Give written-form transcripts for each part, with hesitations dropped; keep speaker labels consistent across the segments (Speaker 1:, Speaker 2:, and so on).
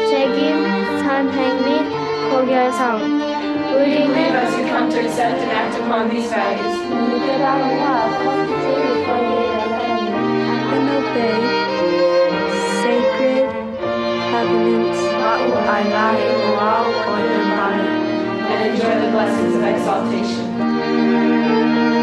Speaker 1: 책임, 선행및 고결성.
Speaker 2: We believe as you come to accept and act upon these values.
Speaker 1: And obey sacred covenants.
Speaker 2: I lie, and enjoy the blessings of exaltation.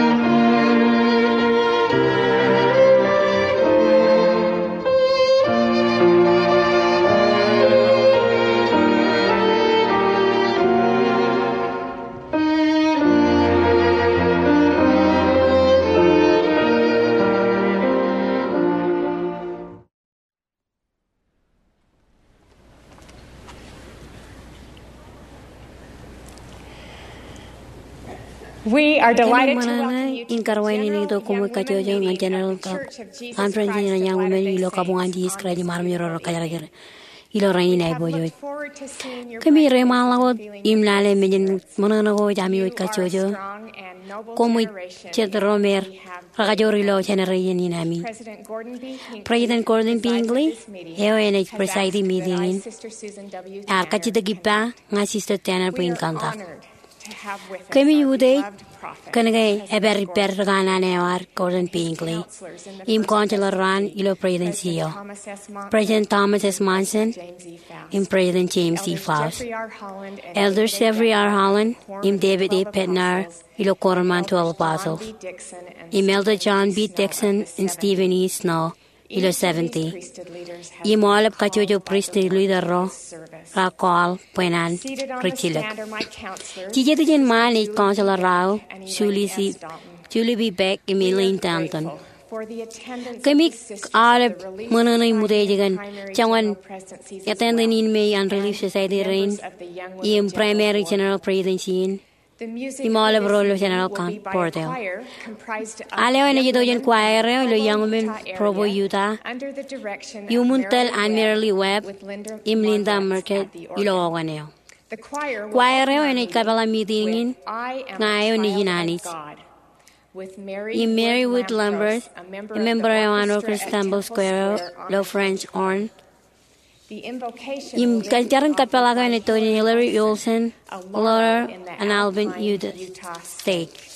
Speaker 3: We are delighted to welcome
Speaker 4: Manana
Speaker 3: you to
Speaker 4: in
Speaker 3: the
Speaker 4: Karwaini
Speaker 3: General
Speaker 4: do como
Speaker 3: Young
Speaker 4: kajojo
Speaker 3: Women
Speaker 4: ngan
Speaker 3: Meeting
Speaker 4: general
Speaker 3: of the Church of Jesus
Speaker 4: conference
Speaker 3: Christ
Speaker 4: ni
Speaker 3: of
Speaker 4: yang women
Speaker 3: Latter-day
Speaker 4: ilo kabungan
Speaker 3: Saints
Speaker 4: di
Speaker 3: on
Speaker 4: iskra di
Speaker 3: this
Speaker 4: maram yoro
Speaker 3: beautiful
Speaker 4: kajara
Speaker 3: evening.
Speaker 4: ilo raini
Speaker 3: We
Speaker 4: nai
Speaker 3: have
Speaker 4: bojo
Speaker 3: looked forward to seeing your
Speaker 4: kami
Speaker 3: bright
Speaker 4: re
Speaker 3: faces
Speaker 4: malago
Speaker 3: and feeling your
Speaker 4: imlale
Speaker 3: bright
Speaker 4: menjen
Speaker 3: spirits.
Speaker 4: monana go jami
Speaker 3: You
Speaker 4: wit
Speaker 3: are a
Speaker 4: kajojo
Speaker 3: strong and noble
Speaker 4: como
Speaker 3: generation,
Speaker 4: chet
Speaker 3: and
Speaker 4: romer
Speaker 3: we have great
Speaker 4: rakajori lo
Speaker 3: confidence.
Speaker 4: generation ni nami
Speaker 3: President Gordon B. Hinckley,
Speaker 4: President
Speaker 3: who
Speaker 4: Gordon
Speaker 3: presides at
Speaker 4: Bingley
Speaker 3: this meeting,
Speaker 4: eo ene
Speaker 3: has
Speaker 4: preside
Speaker 3: asked that I,
Speaker 4: meeting
Speaker 3: Sister Susan W.
Speaker 4: ar
Speaker 3: Tanner,
Speaker 4: kachita gipa
Speaker 3: connect.
Speaker 4: nga sister Tanner
Speaker 3: We
Speaker 4: pin
Speaker 3: are
Speaker 4: kanta
Speaker 3: honored to have with us
Speaker 4: kami
Speaker 3: our
Speaker 4: yude
Speaker 3: beloved prophet,
Speaker 4: kanagay
Speaker 3: President
Speaker 4: eber
Speaker 3: Gordon
Speaker 4: gana ne war Gordon
Speaker 3: and his
Speaker 4: Bingley
Speaker 3: counselors in the
Speaker 4: im
Speaker 3: First
Speaker 4: consular ran
Speaker 3: Presidency,
Speaker 4: ilo presidency
Speaker 3: President Thomas S. Monson,
Speaker 4: President Thomas S.
Speaker 3: and
Speaker 4: Monson,
Speaker 3: President James E. Faust.
Speaker 4: in President James E.
Speaker 3: Elders
Speaker 4: Faust,
Speaker 3: Jeffrey R. Holland and
Speaker 4: Elder
Speaker 3: David A.
Speaker 4: Jeffrey R.
Speaker 3: Bettner,
Speaker 4: Holland,
Speaker 3: Quorum
Speaker 4: in
Speaker 3: of the
Speaker 4: David A.
Speaker 3: 12
Speaker 4: Petnar,
Speaker 3: Apostles,
Speaker 4: ilo Corman
Speaker 3: and
Speaker 4: 12
Speaker 3: Elders John
Speaker 4: Apostle,
Speaker 3: B. Dixon and
Speaker 4: Imelda
Speaker 3: Stephen
Speaker 4: John
Speaker 3: E.
Speaker 4: B.
Speaker 3: Snow
Speaker 4: Dixon,
Speaker 3: of the
Speaker 4: and
Speaker 3: 70.
Speaker 4: Stephen E. Snow, ilo
Speaker 3: Each of these
Speaker 4: 70.
Speaker 3: priesthood leaders has
Speaker 4: Imolab
Speaker 3: been
Speaker 4: kachojo
Speaker 3: called by
Speaker 4: priestly
Speaker 3: the Lord
Speaker 4: leader
Speaker 3: to
Speaker 4: ro,
Speaker 3: his service.
Speaker 4: rakol, puenan,
Speaker 3: Seated on the
Speaker 4: richilek.
Speaker 3: stand are my counselors,
Speaker 4: Chijetu jen man
Speaker 3: Julie
Speaker 4: it
Speaker 3: B.
Speaker 4: consular
Speaker 3: Beck
Speaker 4: rao,
Speaker 3: and Elaine
Speaker 4: Julie
Speaker 3: S. Dalton.
Speaker 4: Julie B. Beck,
Speaker 3: We are
Speaker 4: Emmeline Danton.
Speaker 3: grateful for the attendance of
Speaker 4: Kami
Speaker 3: the sisters
Speaker 4: arab
Speaker 3: of the Relief
Speaker 4: mananay
Speaker 3: Society
Speaker 4: muday
Speaker 3: and
Speaker 4: jagan
Speaker 3: Primary
Speaker 4: jangan
Speaker 3: General Presidencies as
Speaker 4: yatanda nin may
Speaker 3: well,
Speaker 4: an Relief
Speaker 3: and
Speaker 4: Society rain
Speaker 3: members of the Young Women
Speaker 4: im
Speaker 3: General
Speaker 4: primary
Speaker 3: Board.
Speaker 4: general presidency
Speaker 3: The music
Speaker 4: Imala
Speaker 3: for
Speaker 4: Brolo
Speaker 3: this
Speaker 4: General
Speaker 3: evening will be by a
Speaker 4: Portal.
Speaker 3: choir comprised of
Speaker 4: Aleo na
Speaker 3: young
Speaker 4: jito
Speaker 3: women
Speaker 4: jen choir
Speaker 3: from the
Speaker 4: lo young
Speaker 3: Provo,
Speaker 4: women
Speaker 3: Utah
Speaker 4: Provo
Speaker 3: area
Speaker 4: Utah
Speaker 3: under the direction of
Speaker 4: Yumuntel
Speaker 3: Marilyn
Speaker 4: and Merrily Webb
Speaker 3: with Linda
Speaker 4: im Linda
Speaker 3: Marvetz
Speaker 4: Market
Speaker 3: at the organ.
Speaker 4: ilo ganeo.
Speaker 3: The choir will
Speaker 4: Choir
Speaker 3: open our
Speaker 4: ene
Speaker 3: meeting
Speaker 4: kabala meeting
Speaker 3: with I Am
Speaker 4: ngayon
Speaker 3: a
Speaker 4: ni
Speaker 3: Child
Speaker 4: Ginanit.
Speaker 3: of God with Mary
Speaker 4: In Mary Wood
Speaker 3: Lambros,
Speaker 4: Lambert,
Speaker 3: a member
Speaker 4: a member
Speaker 3: of
Speaker 4: of
Speaker 3: the
Speaker 4: an
Speaker 3: orchestra
Speaker 4: orchestra
Speaker 3: at
Speaker 4: Temple Square,
Speaker 3: on
Speaker 4: Low
Speaker 3: the
Speaker 4: French
Speaker 3: French horn.
Speaker 4: horn.
Speaker 3: The invocation
Speaker 4: Im
Speaker 3: will then be
Speaker 4: kaljaran
Speaker 3: offered
Speaker 4: kapelaga
Speaker 3: by
Speaker 4: ni Tony Hillary Olsen,
Speaker 3: a
Speaker 4: Laura,
Speaker 3: in the
Speaker 4: and Alvin
Speaker 3: Alpine,
Speaker 4: Utah
Speaker 3: State.
Speaker 4: State.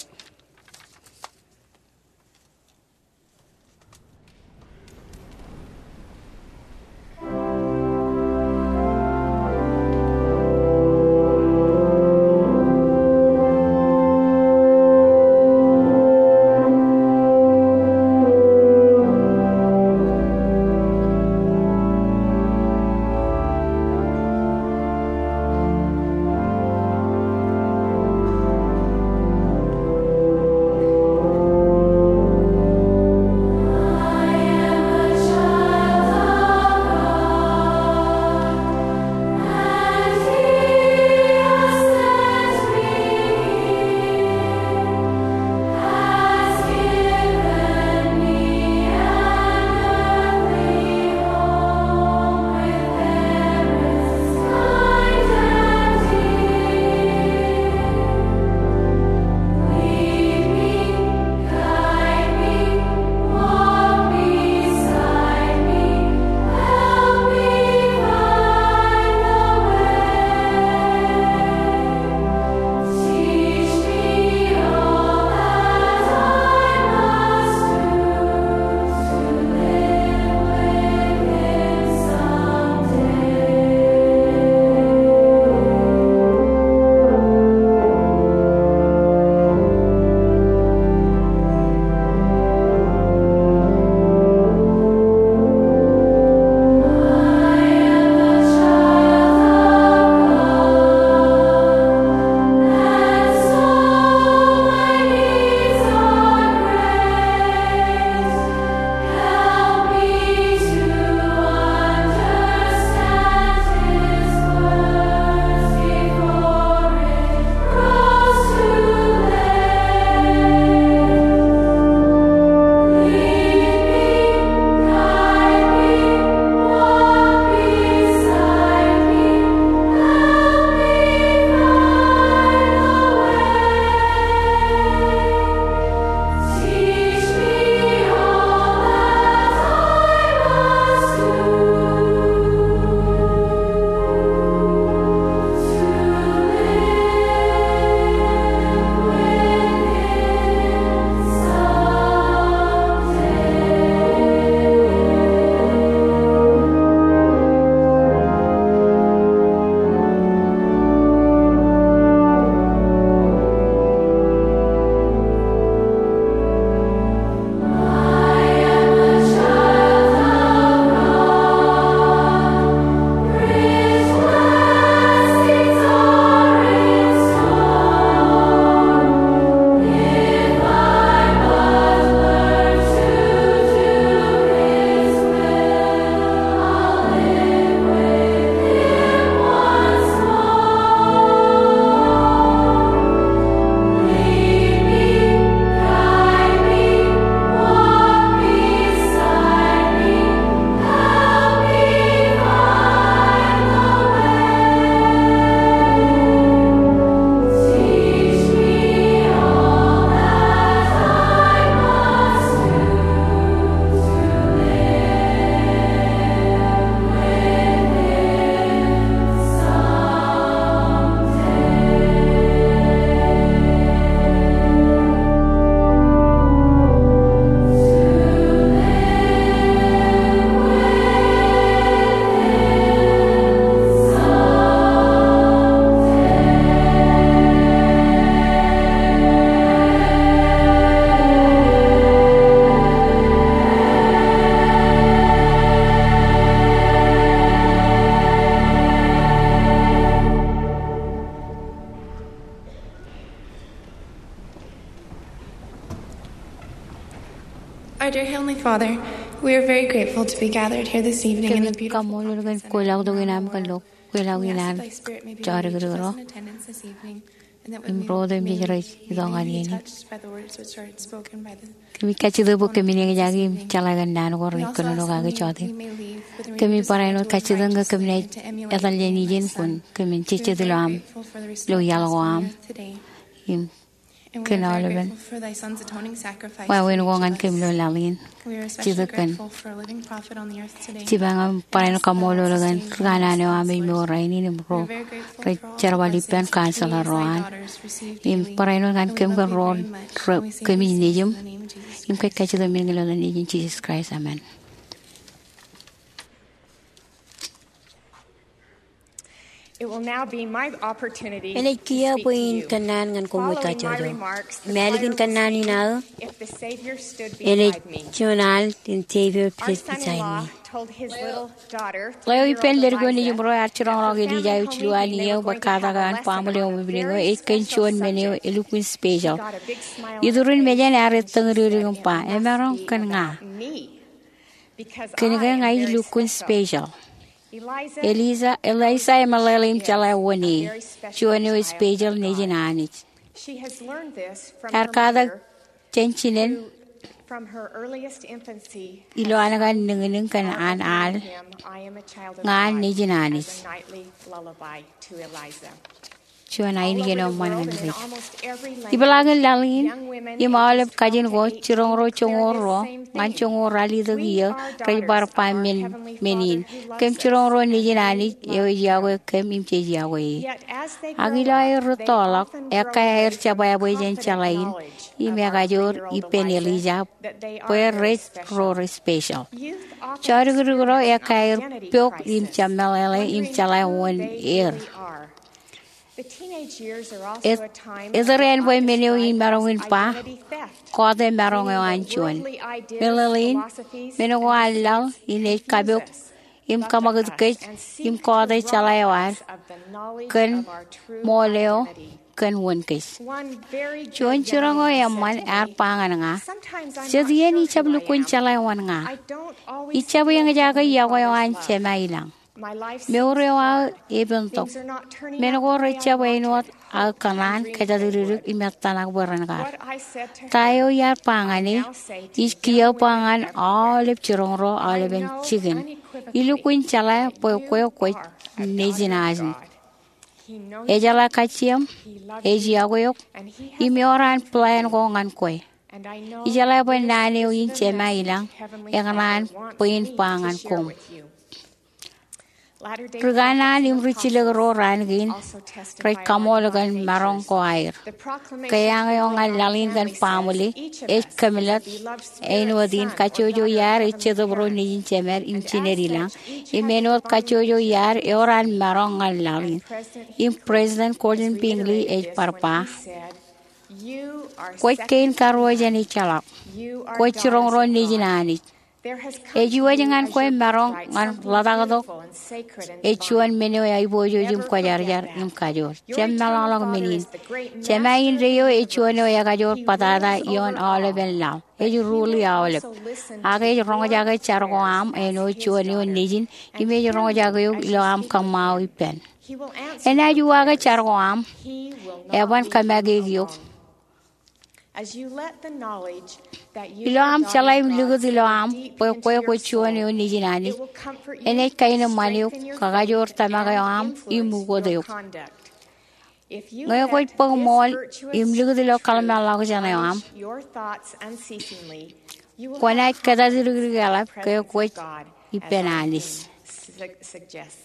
Speaker 5: dear Heavenly Father, we are very grateful to be gathered here this evening in the beautiful
Speaker 4: Kamol
Speaker 5: conference
Speaker 4: gan koilaw do ginam kan lok koilaw
Speaker 5: We ask
Speaker 4: ginan
Speaker 5: that thy spirit may be
Speaker 4: chari
Speaker 5: with each of
Speaker 4: gro
Speaker 5: us in attendance this evening, and that we
Speaker 4: Brother,
Speaker 5: may
Speaker 4: me jara
Speaker 5: be
Speaker 4: idong ani
Speaker 5: touched by the words which are spoken by the
Speaker 4: kami kachido bo kami ni jagi chalagan nan gor
Speaker 5: We also
Speaker 4: kono
Speaker 5: ask
Speaker 4: no ga
Speaker 5: that
Speaker 4: chode
Speaker 5: we may leave with a
Speaker 4: kami
Speaker 5: renewed desire
Speaker 4: paraino
Speaker 5: to live
Speaker 4: kachido nga kami
Speaker 5: righteously and to emulate
Speaker 4: yadal
Speaker 5: the
Speaker 4: ni
Speaker 5: way of thy
Speaker 4: jin
Speaker 5: Son.
Speaker 4: kun kami
Speaker 5: We are
Speaker 4: chiche
Speaker 5: very
Speaker 4: dilam
Speaker 5: grateful for the
Speaker 4: lo
Speaker 5: restored
Speaker 4: yalo
Speaker 5: gospel
Speaker 4: am
Speaker 5: on earth today.
Speaker 4: im
Speaker 5: And we are
Speaker 4: Kena
Speaker 5: very
Speaker 4: oleven.
Speaker 5: grateful for thy Son's atoning sacrifice.
Speaker 4: wa
Speaker 5: for
Speaker 4: wen
Speaker 5: each
Speaker 4: wongan
Speaker 5: of
Speaker 4: kami lo
Speaker 5: us.
Speaker 4: lalin
Speaker 5: We are especially
Speaker 4: Chidakan.
Speaker 5: grateful for a living prophet on the earth today.
Speaker 4: Chibang paraino kamolo gan gana ne ami mo raini ni
Speaker 5: We
Speaker 4: bro
Speaker 5: are very grateful
Speaker 4: re
Speaker 5: for all the
Speaker 4: charwali
Speaker 5: blessings
Speaker 4: pen
Speaker 5: which
Speaker 4: cancel
Speaker 5: we as thy
Speaker 4: roan
Speaker 5: daughters receive
Speaker 4: im
Speaker 5: daily.
Speaker 4: paraino gan
Speaker 5: And we
Speaker 4: kem
Speaker 5: love
Speaker 4: gan
Speaker 5: thee
Speaker 4: ro
Speaker 5: very much. And we say
Speaker 4: kami
Speaker 5: these things
Speaker 4: nejum
Speaker 5: in the name of Jesus
Speaker 4: im kai
Speaker 5: Christ.
Speaker 4: kachido min lo ni jin Jesus Christ amen.
Speaker 3: It will now be my opportunity
Speaker 4: Ele
Speaker 3: to
Speaker 4: kia
Speaker 3: speak to
Speaker 4: puin
Speaker 3: you.
Speaker 4: kanan ngan ko mo
Speaker 3: Following my
Speaker 4: kachodo.
Speaker 3: remarks, the
Speaker 4: Meligin
Speaker 3: choir will
Speaker 4: kanan
Speaker 3: sing,
Speaker 4: inal.
Speaker 3: If the Savior stood
Speaker 4: Ele
Speaker 3: beside me.
Speaker 4: chonal tin Savior
Speaker 3: Our
Speaker 4: please
Speaker 3: son-in-law
Speaker 4: beside me.
Speaker 3: told his little daughter,
Speaker 4: Layo ipen
Speaker 3: 3-year-old
Speaker 4: lergo ni
Speaker 3: Eliza,
Speaker 4: jumro archirong
Speaker 3: that
Speaker 4: rong
Speaker 3: for
Speaker 4: eli
Speaker 3: family
Speaker 4: jayu
Speaker 3: home
Speaker 4: chluan
Speaker 3: evening, they
Speaker 4: niyo
Speaker 3: were going to
Speaker 4: bakada
Speaker 3: have a
Speaker 4: gan
Speaker 3: lesson
Speaker 4: pamule
Speaker 3: on
Speaker 4: o
Speaker 3: a
Speaker 4: bibringo
Speaker 3: very
Speaker 4: e ken
Speaker 3: special
Speaker 4: chuan meneo
Speaker 3: subject.
Speaker 4: elukun
Speaker 3: She
Speaker 4: special.
Speaker 3: got a big smile on her
Speaker 4: Idurun
Speaker 3: face,
Speaker 4: mejan
Speaker 3: and
Speaker 4: aret
Speaker 3: she said,
Speaker 4: tengriring
Speaker 3: "It
Speaker 4: pa
Speaker 3: must
Speaker 4: emarong
Speaker 3: be
Speaker 4: kan nga.
Speaker 3: about me, because I
Speaker 4: Keniga
Speaker 3: am
Speaker 4: ngai
Speaker 3: very
Speaker 4: lukun
Speaker 3: special."
Speaker 4: special.
Speaker 3: Eliza
Speaker 4: Malalim
Speaker 3: is
Speaker 4: chala
Speaker 3: a
Speaker 4: woni.
Speaker 3: very special
Speaker 4: Chuan o
Speaker 3: child
Speaker 4: special
Speaker 3: of
Speaker 4: ni
Speaker 3: God.
Speaker 4: jinanich.
Speaker 3: She has learned this from her
Speaker 4: Arkada
Speaker 3: mother
Speaker 4: chenchinen
Speaker 3: from her earliest infancy.
Speaker 4: ilo anagan ningning kan an al
Speaker 3: I am a child of
Speaker 4: ngan
Speaker 3: God,
Speaker 4: ni jinanis.
Speaker 3: as a nightly lullaby to Eliza.
Speaker 4: chuan ai ni
Speaker 3: All over
Speaker 4: geno
Speaker 3: the
Speaker 4: man
Speaker 3: world
Speaker 4: ngan
Speaker 3: and in
Speaker 4: rich.
Speaker 3: almost every
Speaker 4: Ibalagan
Speaker 3: language,
Speaker 4: lalin
Speaker 3: young women
Speaker 4: imalap
Speaker 3: ages 12
Speaker 4: kajin
Speaker 3: to
Speaker 4: go
Speaker 3: 18
Speaker 4: chirongro
Speaker 3: declare
Speaker 4: chongoro
Speaker 3: this same
Speaker 4: ngan
Speaker 3: thing.
Speaker 4: chongor rali the
Speaker 3: We
Speaker 4: giya
Speaker 3: are
Speaker 4: kay bar
Speaker 3: daughters
Speaker 4: pa
Speaker 3: of our
Speaker 4: men
Speaker 3: Heavenly
Speaker 4: menin
Speaker 3: Father who loves
Speaker 4: kem
Speaker 3: us,
Speaker 4: chirongro
Speaker 3: and
Speaker 4: ni
Speaker 3: we
Speaker 4: jinani
Speaker 3: love
Speaker 4: e yago
Speaker 3: Him.
Speaker 4: kem im che yago
Speaker 3: Yet as they grow
Speaker 4: agila
Speaker 3: up,
Speaker 4: er
Speaker 3: they
Speaker 4: tolak
Speaker 3: often
Speaker 4: e
Speaker 3: grow
Speaker 4: ka
Speaker 3: away
Speaker 4: er
Speaker 3: from
Speaker 4: chabaya
Speaker 3: the
Speaker 4: boy jen
Speaker 3: confident
Speaker 4: chalain
Speaker 3: knowledge
Speaker 4: i
Speaker 3: of
Speaker 4: me
Speaker 3: our
Speaker 4: gajor
Speaker 3: 3-year-old
Speaker 4: i pen
Speaker 3: Eliza
Speaker 4: elija
Speaker 3: that they are
Speaker 4: puer
Speaker 3: very
Speaker 4: ret
Speaker 3: special.
Speaker 4: ro special
Speaker 3: Youth often
Speaker 4: char gurugro e
Speaker 3: experience
Speaker 4: ka
Speaker 3: an
Speaker 4: er
Speaker 3: identity
Speaker 4: pyok im
Speaker 3: crisis,
Speaker 4: chamelele im
Speaker 3: wondering
Speaker 4: chalai
Speaker 3: who
Speaker 4: won
Speaker 3: they
Speaker 4: er
Speaker 3: really are. The teenage years are
Speaker 4: es
Speaker 3: also a time
Speaker 4: es
Speaker 3: of
Speaker 4: ren
Speaker 3: what
Speaker 4: boy
Speaker 3: I
Speaker 4: menio in
Speaker 3: describe
Speaker 4: marongin
Speaker 3: as
Speaker 4: pa
Speaker 3: identity theft.
Speaker 4: ko de marong e
Speaker 3: Meaning
Speaker 4: an
Speaker 3: that
Speaker 4: chuan
Speaker 3: worldly ideas,
Speaker 4: Melalin,
Speaker 3: philosophies,
Speaker 4: menogo
Speaker 3: and
Speaker 4: alal,
Speaker 3: pursuits
Speaker 4: ine
Speaker 3: confuse
Speaker 4: kabyo,
Speaker 3: us,
Speaker 4: im
Speaker 3: buffet
Speaker 4: kamagad
Speaker 3: us,
Speaker 4: kay,
Speaker 3: and
Speaker 4: im
Speaker 3: seek
Speaker 4: ko
Speaker 3: to
Speaker 4: de
Speaker 3: rob
Speaker 4: chalayawar,
Speaker 3: us of the knowledge
Speaker 4: kan
Speaker 3: of our true
Speaker 4: moleo,
Speaker 3: identity.
Speaker 4: kan wonkis.
Speaker 3: One very
Speaker 4: Chuan
Speaker 3: good young
Speaker 4: churango
Speaker 3: man
Speaker 4: yaman
Speaker 3: said to
Speaker 4: ar
Speaker 3: me,
Speaker 4: pangan nga.
Speaker 3: "Sometimes I'm not
Speaker 4: Siya
Speaker 3: sure
Speaker 4: ichab
Speaker 3: who I
Speaker 4: lukun
Speaker 3: am.
Speaker 4: chalayawan nga.
Speaker 3: I don't always
Speaker 4: Ichab
Speaker 3: feel
Speaker 4: yang jaga
Speaker 3: Heavenly
Speaker 4: yago yawan
Speaker 3: Father's
Speaker 4: chema
Speaker 3: love.
Speaker 4: ilang.
Speaker 3: My life seems
Speaker 4: Meorewa
Speaker 3: hard.
Speaker 4: ibon tok.
Speaker 3: Things are not turning out
Speaker 4: Menogo
Speaker 3: the way I
Speaker 4: recha wainot
Speaker 3: wanted,
Speaker 4: al
Speaker 3: hoped,
Speaker 4: kanan
Speaker 3: and dreamed
Speaker 4: kaya
Speaker 3: they
Speaker 4: diririk
Speaker 3: would."
Speaker 4: imatanak barangar.
Speaker 3: What I said to
Speaker 4: Tayo
Speaker 3: her,
Speaker 4: yar
Speaker 3: I
Speaker 4: pangani,
Speaker 3: now say to
Speaker 4: iskiya
Speaker 3: young women
Speaker 4: pangan
Speaker 3: everywhere.
Speaker 4: olive chirongro
Speaker 3: I
Speaker 4: olive
Speaker 3: know
Speaker 4: chicken.
Speaker 3: unequivocally
Speaker 4: Ilukun chala
Speaker 3: that
Speaker 4: po koyo
Speaker 3: you
Speaker 4: koy
Speaker 3: are a daughter of
Speaker 4: nejinazi.
Speaker 3: God. He knows
Speaker 4: Ejala
Speaker 3: you,
Speaker 4: kachiam,
Speaker 3: He loves
Speaker 4: eji
Speaker 3: you,
Speaker 4: agoyok,
Speaker 3: and He has a
Speaker 4: imioran
Speaker 3: plan
Speaker 4: plan
Speaker 3: for
Speaker 4: ko
Speaker 3: you.
Speaker 4: ngan koy.
Speaker 3: And I know
Speaker 4: Ijala po
Speaker 3: this
Speaker 4: nani
Speaker 3: is
Speaker 4: uyin
Speaker 3: the
Speaker 4: chema
Speaker 3: message
Speaker 4: ilang,
Speaker 3: Heavenly
Speaker 4: engnan
Speaker 3: Father wants
Speaker 4: puin
Speaker 3: me to
Speaker 4: pangan
Speaker 3: share
Speaker 4: kom.
Speaker 3: with you. Latter-day
Speaker 4: Rugana
Speaker 3: prophets
Speaker 4: nim
Speaker 3: and
Speaker 4: richile ro
Speaker 3: apostles
Speaker 4: rangin,
Speaker 3: also testify
Speaker 4: kay
Speaker 3: of our
Speaker 4: kamolagan
Speaker 3: divine
Speaker 4: marong
Speaker 3: natures.
Speaker 4: ko air.
Speaker 3: The proclamation
Speaker 4: Kaya
Speaker 3: to the
Speaker 4: ngayon
Speaker 3: world
Speaker 4: nga
Speaker 3: in our
Speaker 4: lalin kan
Speaker 3: family
Speaker 4: family,
Speaker 3: says each of
Speaker 4: et
Speaker 3: us is
Speaker 4: kamilat,
Speaker 3: a beloved
Speaker 4: ein
Speaker 3: spirit
Speaker 4: wadin
Speaker 3: son or
Speaker 4: kachojo
Speaker 3: daughter
Speaker 4: yar,
Speaker 3: of
Speaker 4: et
Speaker 3: heavenly
Speaker 4: chedobro
Speaker 3: parents.
Speaker 4: ni chemer im
Speaker 3: And as
Speaker 4: chinerilang,
Speaker 3: such, each has a
Speaker 4: imenot
Speaker 3: divine
Speaker 4: kachojo
Speaker 3: nature.
Speaker 4: yar, eoran marong nga lalin.
Speaker 3: And President
Speaker 4: Im
Speaker 3: Hinckley
Speaker 4: President
Speaker 3: has
Speaker 4: Colin Pingley
Speaker 3: reiterated
Speaker 4: et
Speaker 3: this when
Speaker 4: parpa,
Speaker 3: he said, "You are
Speaker 4: koy kain
Speaker 3: second to
Speaker 4: karwaja ni
Speaker 3: none.
Speaker 4: chalak,
Speaker 3: You are
Speaker 4: koy
Speaker 3: daughters
Speaker 4: chirongro
Speaker 3: of
Speaker 4: ni
Speaker 3: God.
Speaker 4: jinanit.
Speaker 3: There has come
Speaker 4: Eji
Speaker 3: to you
Speaker 4: wajangan
Speaker 3: as
Speaker 4: koy
Speaker 3: your
Speaker 4: marong
Speaker 3: birthright
Speaker 4: ngan
Speaker 3: something
Speaker 4: ladagadok,
Speaker 3: beautiful and sacred and
Speaker 4: echuan
Speaker 3: divine.
Speaker 4: menyo ay bojo jum
Speaker 3: Never
Speaker 4: kwajar
Speaker 3: forget
Speaker 4: jar
Speaker 3: that.
Speaker 4: im kajor.
Speaker 3: Your
Speaker 4: Chem
Speaker 3: eternal
Speaker 4: nalalog
Speaker 3: Father
Speaker 4: menin.
Speaker 3: is the great
Speaker 4: Chem
Speaker 3: master
Speaker 4: ayin
Speaker 3: of the
Speaker 4: reyo echuan o
Speaker 3: universe.
Speaker 4: yakajor
Speaker 3: He
Speaker 4: patada
Speaker 3: rules
Speaker 4: ion
Speaker 3: over
Speaker 4: ole
Speaker 3: all,
Speaker 4: ben law.
Speaker 3: but
Speaker 4: Eju
Speaker 3: He
Speaker 4: ruli
Speaker 3: will
Speaker 4: awlep.
Speaker 3: also listen to
Speaker 4: Age rongo
Speaker 3: your
Speaker 4: jaga chargo
Speaker 3: prayers
Speaker 4: am
Speaker 3: as
Speaker 4: eno
Speaker 3: His
Speaker 4: chuan yo
Speaker 3: daughter,
Speaker 4: nijin.
Speaker 3: and
Speaker 4: Imej
Speaker 3: hear
Speaker 4: rongo jaga
Speaker 3: you
Speaker 4: yo
Speaker 3: as
Speaker 4: ilo
Speaker 3: you
Speaker 4: am
Speaker 3: speak with
Speaker 4: kamau
Speaker 3: Him.
Speaker 4: ipen.
Speaker 3: He will answer
Speaker 4: Ena
Speaker 3: your
Speaker 4: juaga
Speaker 3: prayers.
Speaker 4: chargo am.
Speaker 3: He will
Speaker 4: Ewan
Speaker 3: not leave
Speaker 4: kamagig
Speaker 3: you
Speaker 4: yok.
Speaker 3: alone. As you let the knowledge that you
Speaker 4: Ilo
Speaker 3: are
Speaker 4: am
Speaker 3: daughter
Speaker 4: chalay
Speaker 3: of God
Speaker 4: ligud ilo
Speaker 3: settle
Speaker 4: am.
Speaker 3: deep
Speaker 4: Koy
Speaker 3: into
Speaker 4: koy
Speaker 3: your
Speaker 4: koy chuan yo
Speaker 3: soul,
Speaker 4: nijinani.
Speaker 3: it will comfort you,
Speaker 4: Ene kaino maniu
Speaker 3: strengthen your
Speaker 4: kagajor
Speaker 3: faith,
Speaker 4: tamagayo
Speaker 3: and
Speaker 4: am
Speaker 3: influence
Speaker 4: imugo
Speaker 3: your
Speaker 4: deyok.
Speaker 3: conduct. If you
Speaker 4: Ngayon koy
Speaker 3: let
Speaker 4: pag
Speaker 3: this
Speaker 4: mall im
Speaker 3: virtuous
Speaker 4: ligud ilo
Speaker 3: truth
Speaker 4: kalmalago jana yo am.
Speaker 3: garnish your thoughts unceasingly, you will
Speaker 4: Kwana
Speaker 3: have
Speaker 4: kada
Speaker 3: confidence in the
Speaker 4: dirigala kayo
Speaker 3: presence
Speaker 4: koy
Speaker 3: of God, as our
Speaker 4: ipenalis.
Speaker 3: theme suggests.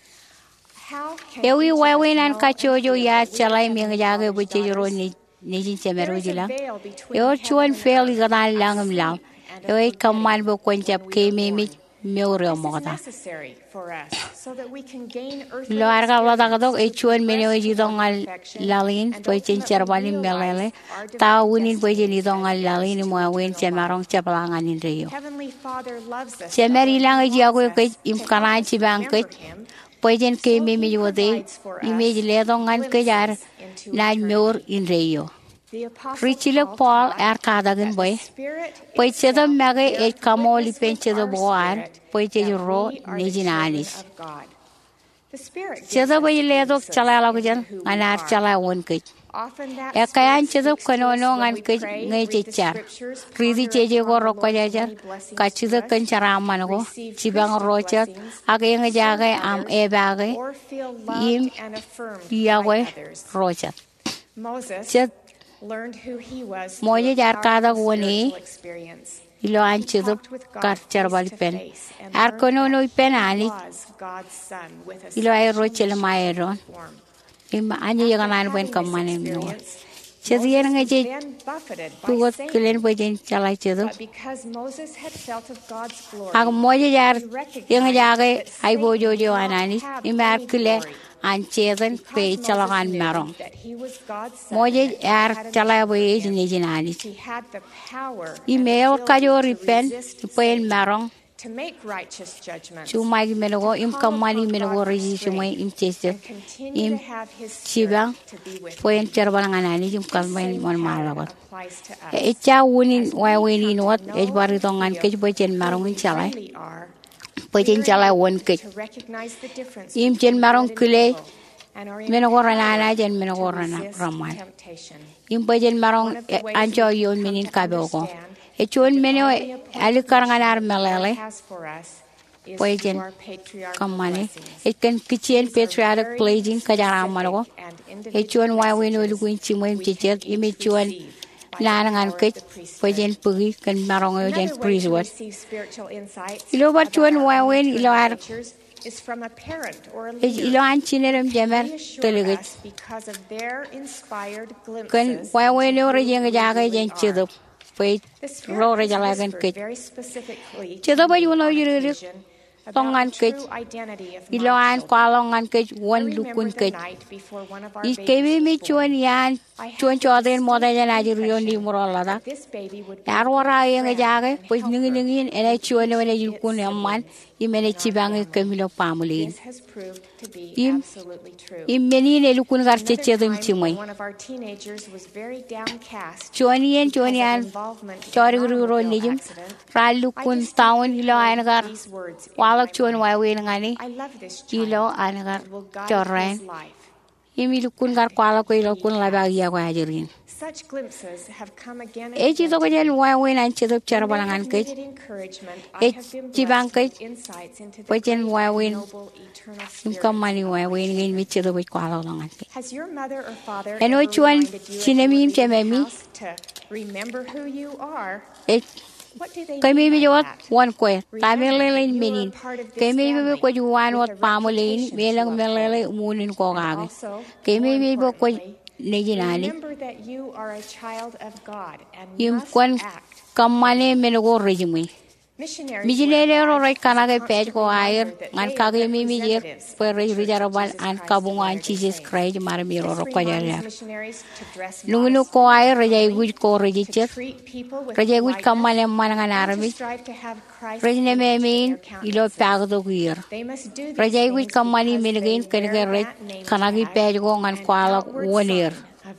Speaker 3: How can
Speaker 4: Ewi
Speaker 3: each of us
Speaker 4: wawinan
Speaker 3: know and
Speaker 4: kachojo
Speaker 3: feel
Speaker 4: ya
Speaker 3: that we are
Speaker 4: chalay
Speaker 3: Heavenly
Speaker 4: mi jaga
Speaker 3: Father's
Speaker 4: buchiro
Speaker 3: daughters?
Speaker 4: ni jin
Speaker 3: There
Speaker 4: chemeru
Speaker 3: is a
Speaker 4: jila.
Speaker 3: veil between
Speaker 4: Yo
Speaker 3: heaven
Speaker 4: chuan
Speaker 3: and
Speaker 4: fail
Speaker 3: earth,
Speaker 4: gadan
Speaker 3: a
Speaker 4: langam law.
Speaker 3: sleep and a
Speaker 4: Yo kaman
Speaker 3: forgetting
Speaker 4: bo kwenchap
Speaker 3: when we
Speaker 4: ke
Speaker 3: are
Speaker 4: mi
Speaker 3: born.
Speaker 4: meure
Speaker 3: This is
Speaker 4: mogata.
Speaker 3: necessary for us so that we can gain earthly
Speaker 4: Lo arga la dagadok e
Speaker 3: experience to
Speaker 4: chuan menyo
Speaker 3: progress
Speaker 4: jidong
Speaker 3: toward
Speaker 4: al
Speaker 3: perfection
Speaker 4: lalin
Speaker 3: and
Speaker 4: boy chen
Speaker 3: ultimately
Speaker 4: charbani melele.
Speaker 3: realize our
Speaker 4: Ta
Speaker 3: divine
Speaker 4: unin boy jen
Speaker 3: destinies
Speaker 4: idong al
Speaker 3: as heirs
Speaker 4: lalin
Speaker 3: to
Speaker 4: mo awin
Speaker 3: eternal
Speaker 4: chemarong
Speaker 3: life.
Speaker 4: chapalangan in reyo.
Speaker 3: Heavenly Father loves us,
Speaker 4: Chemer
Speaker 3: though, and
Speaker 4: ilang
Speaker 3: He
Speaker 4: e jago
Speaker 3: wants
Speaker 4: ke
Speaker 3: us
Speaker 4: im
Speaker 3: to help
Speaker 4: kanan
Speaker 3: us
Speaker 4: chibang ke
Speaker 3: remember Him.
Speaker 4: Pojen ke
Speaker 3: So
Speaker 4: mi
Speaker 3: He
Speaker 4: mi wode
Speaker 3: provides for us
Speaker 4: image le dongan ke jar
Speaker 3: glimpses into
Speaker 4: na myor
Speaker 3: eternity.
Speaker 4: in reyo. Richile Paul Kadagin boy. Poi cheda mage e kamoli pencheda boan. Poi ro nijinanis. Cheda boy ledok chala logjan anar chala won kit. Kayan cheda kanono ngan kit ngai chechar. Ridi cheje go rokojajar. Kachida kancharaman go. Chibang rocha. Agay jaga am ebage. Im Yahweh rocha. Ched Moje jar kada woni ilo anchido kar charbal pen arkono no pen ani ilo ay rochel maero im ani yaganan pen kamane no chedier ngaje tugot kelen bojen chalai chedo ag moje jar yang jage ay bojo jo anani imar kile anchedan pe chalagan marong moje chala boye nijinani email kajo ripen pen marong chumai menego im kamani menego reji chumai im chese im chibang pen charbalanganani im kamani mon malagot echa wunin wa winin wat ejbari tongan kej bojen marong chalai Pajin chala won kit. Im jen marong kule menogorana na jen menogorana raman. Im pajin marong anjo yon menin kabogo. Echon menio alikaranganar melele. Pajin kamane. It can kitchen patriotic pledging kajaramano. Echon why we know the winchi moim chichet imichuan. Lanangan kit pajin pugi kan marong jen priswat. Ilo batuan wawen ilo ar ilo anchinerem jemer telegit kan wawen ore jeng jaga jen chidup pay ro rejalagan kit chidup ay uno yuri tongan kit ilo an kwalongan kit one lukun kit ikemi mi chuan yan chuan choden moda jana jirion di murolada yarwara yang jaga pues ningin ene chuan ene yukun amman imene chibang kemilo pamulin im menine lukun garche chedum chimai chuanian chori ro nijim ral lukun taun ilo anagar walak chuan wawen ngani ilo anagar chorren imi lukun gar kwala ko ilo kun laba ya ko ajirin
Speaker 3: Such glimpses have come again and
Speaker 4: again. To jen wawen an chedo charbalangan kit chibang kit pojen wawen kamani wawen ngin mi chedo ko kwala langan kit
Speaker 3: Has your mother or father
Speaker 4: eno chuan chinemim chememi
Speaker 3: to remember who you are?
Speaker 4: Kami bi jawat wan ko tamele menin kami bi ko juwan wat pamulin melang melele munin ko gage kami bi ko nejinani
Speaker 3: Remember that you are a child of God and
Speaker 4: yim
Speaker 3: must
Speaker 4: kwan
Speaker 3: act.
Speaker 4: kamane menego rejimi Mijinere ro rai kanage page ko air ngan kage mi mijir per rijarabal an kabungan Jesus Christ mar miro ro ko jara nungunu ko air rajai guj ko rejicher rajai guj kamale manangan arami rajne me min ilo pagdo guir rajai guj kamani menegen kenege rej kanage page ko ngan kwala wonir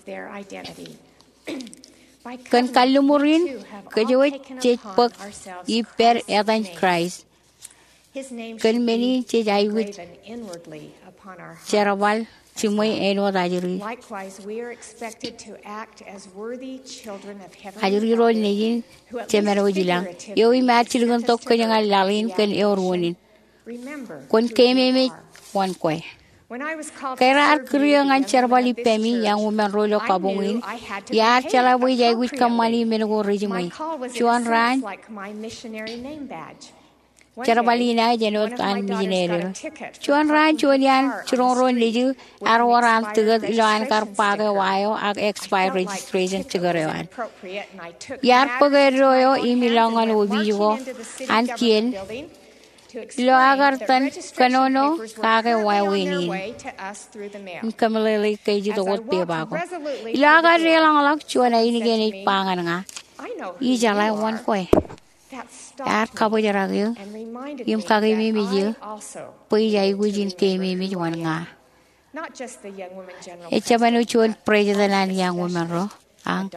Speaker 4: kan kalumurin kejawai cekpak iper edan Christ kan meni cejai wit cerabal cimai eno dajiri ajiri rol nejin cemero jilang yoi machil gon tok kenyangal lalin kan eurwonin kon kememe wan koy Kairar kriyangan charbali pemi yang women rolo kabungin yar chala boy jai wit kamali menego rejimai chuan ran charbali na jenot an bijinere chuan ran chuan churoro leju arwaran tugat ilan kar paga wayo ag expire registration chigarewan yar pagero imilangan obijo an kien Lo agar tan kanono kage wawini kamalele kaji to wat pe bago ila agar relang lak chuana ini gene pangan nga I jala wan koy yar kabo jaragyo yum kage mi mijo poi jai gujin ke mi mi wan nga e chabanu chuan president yang woman ro ang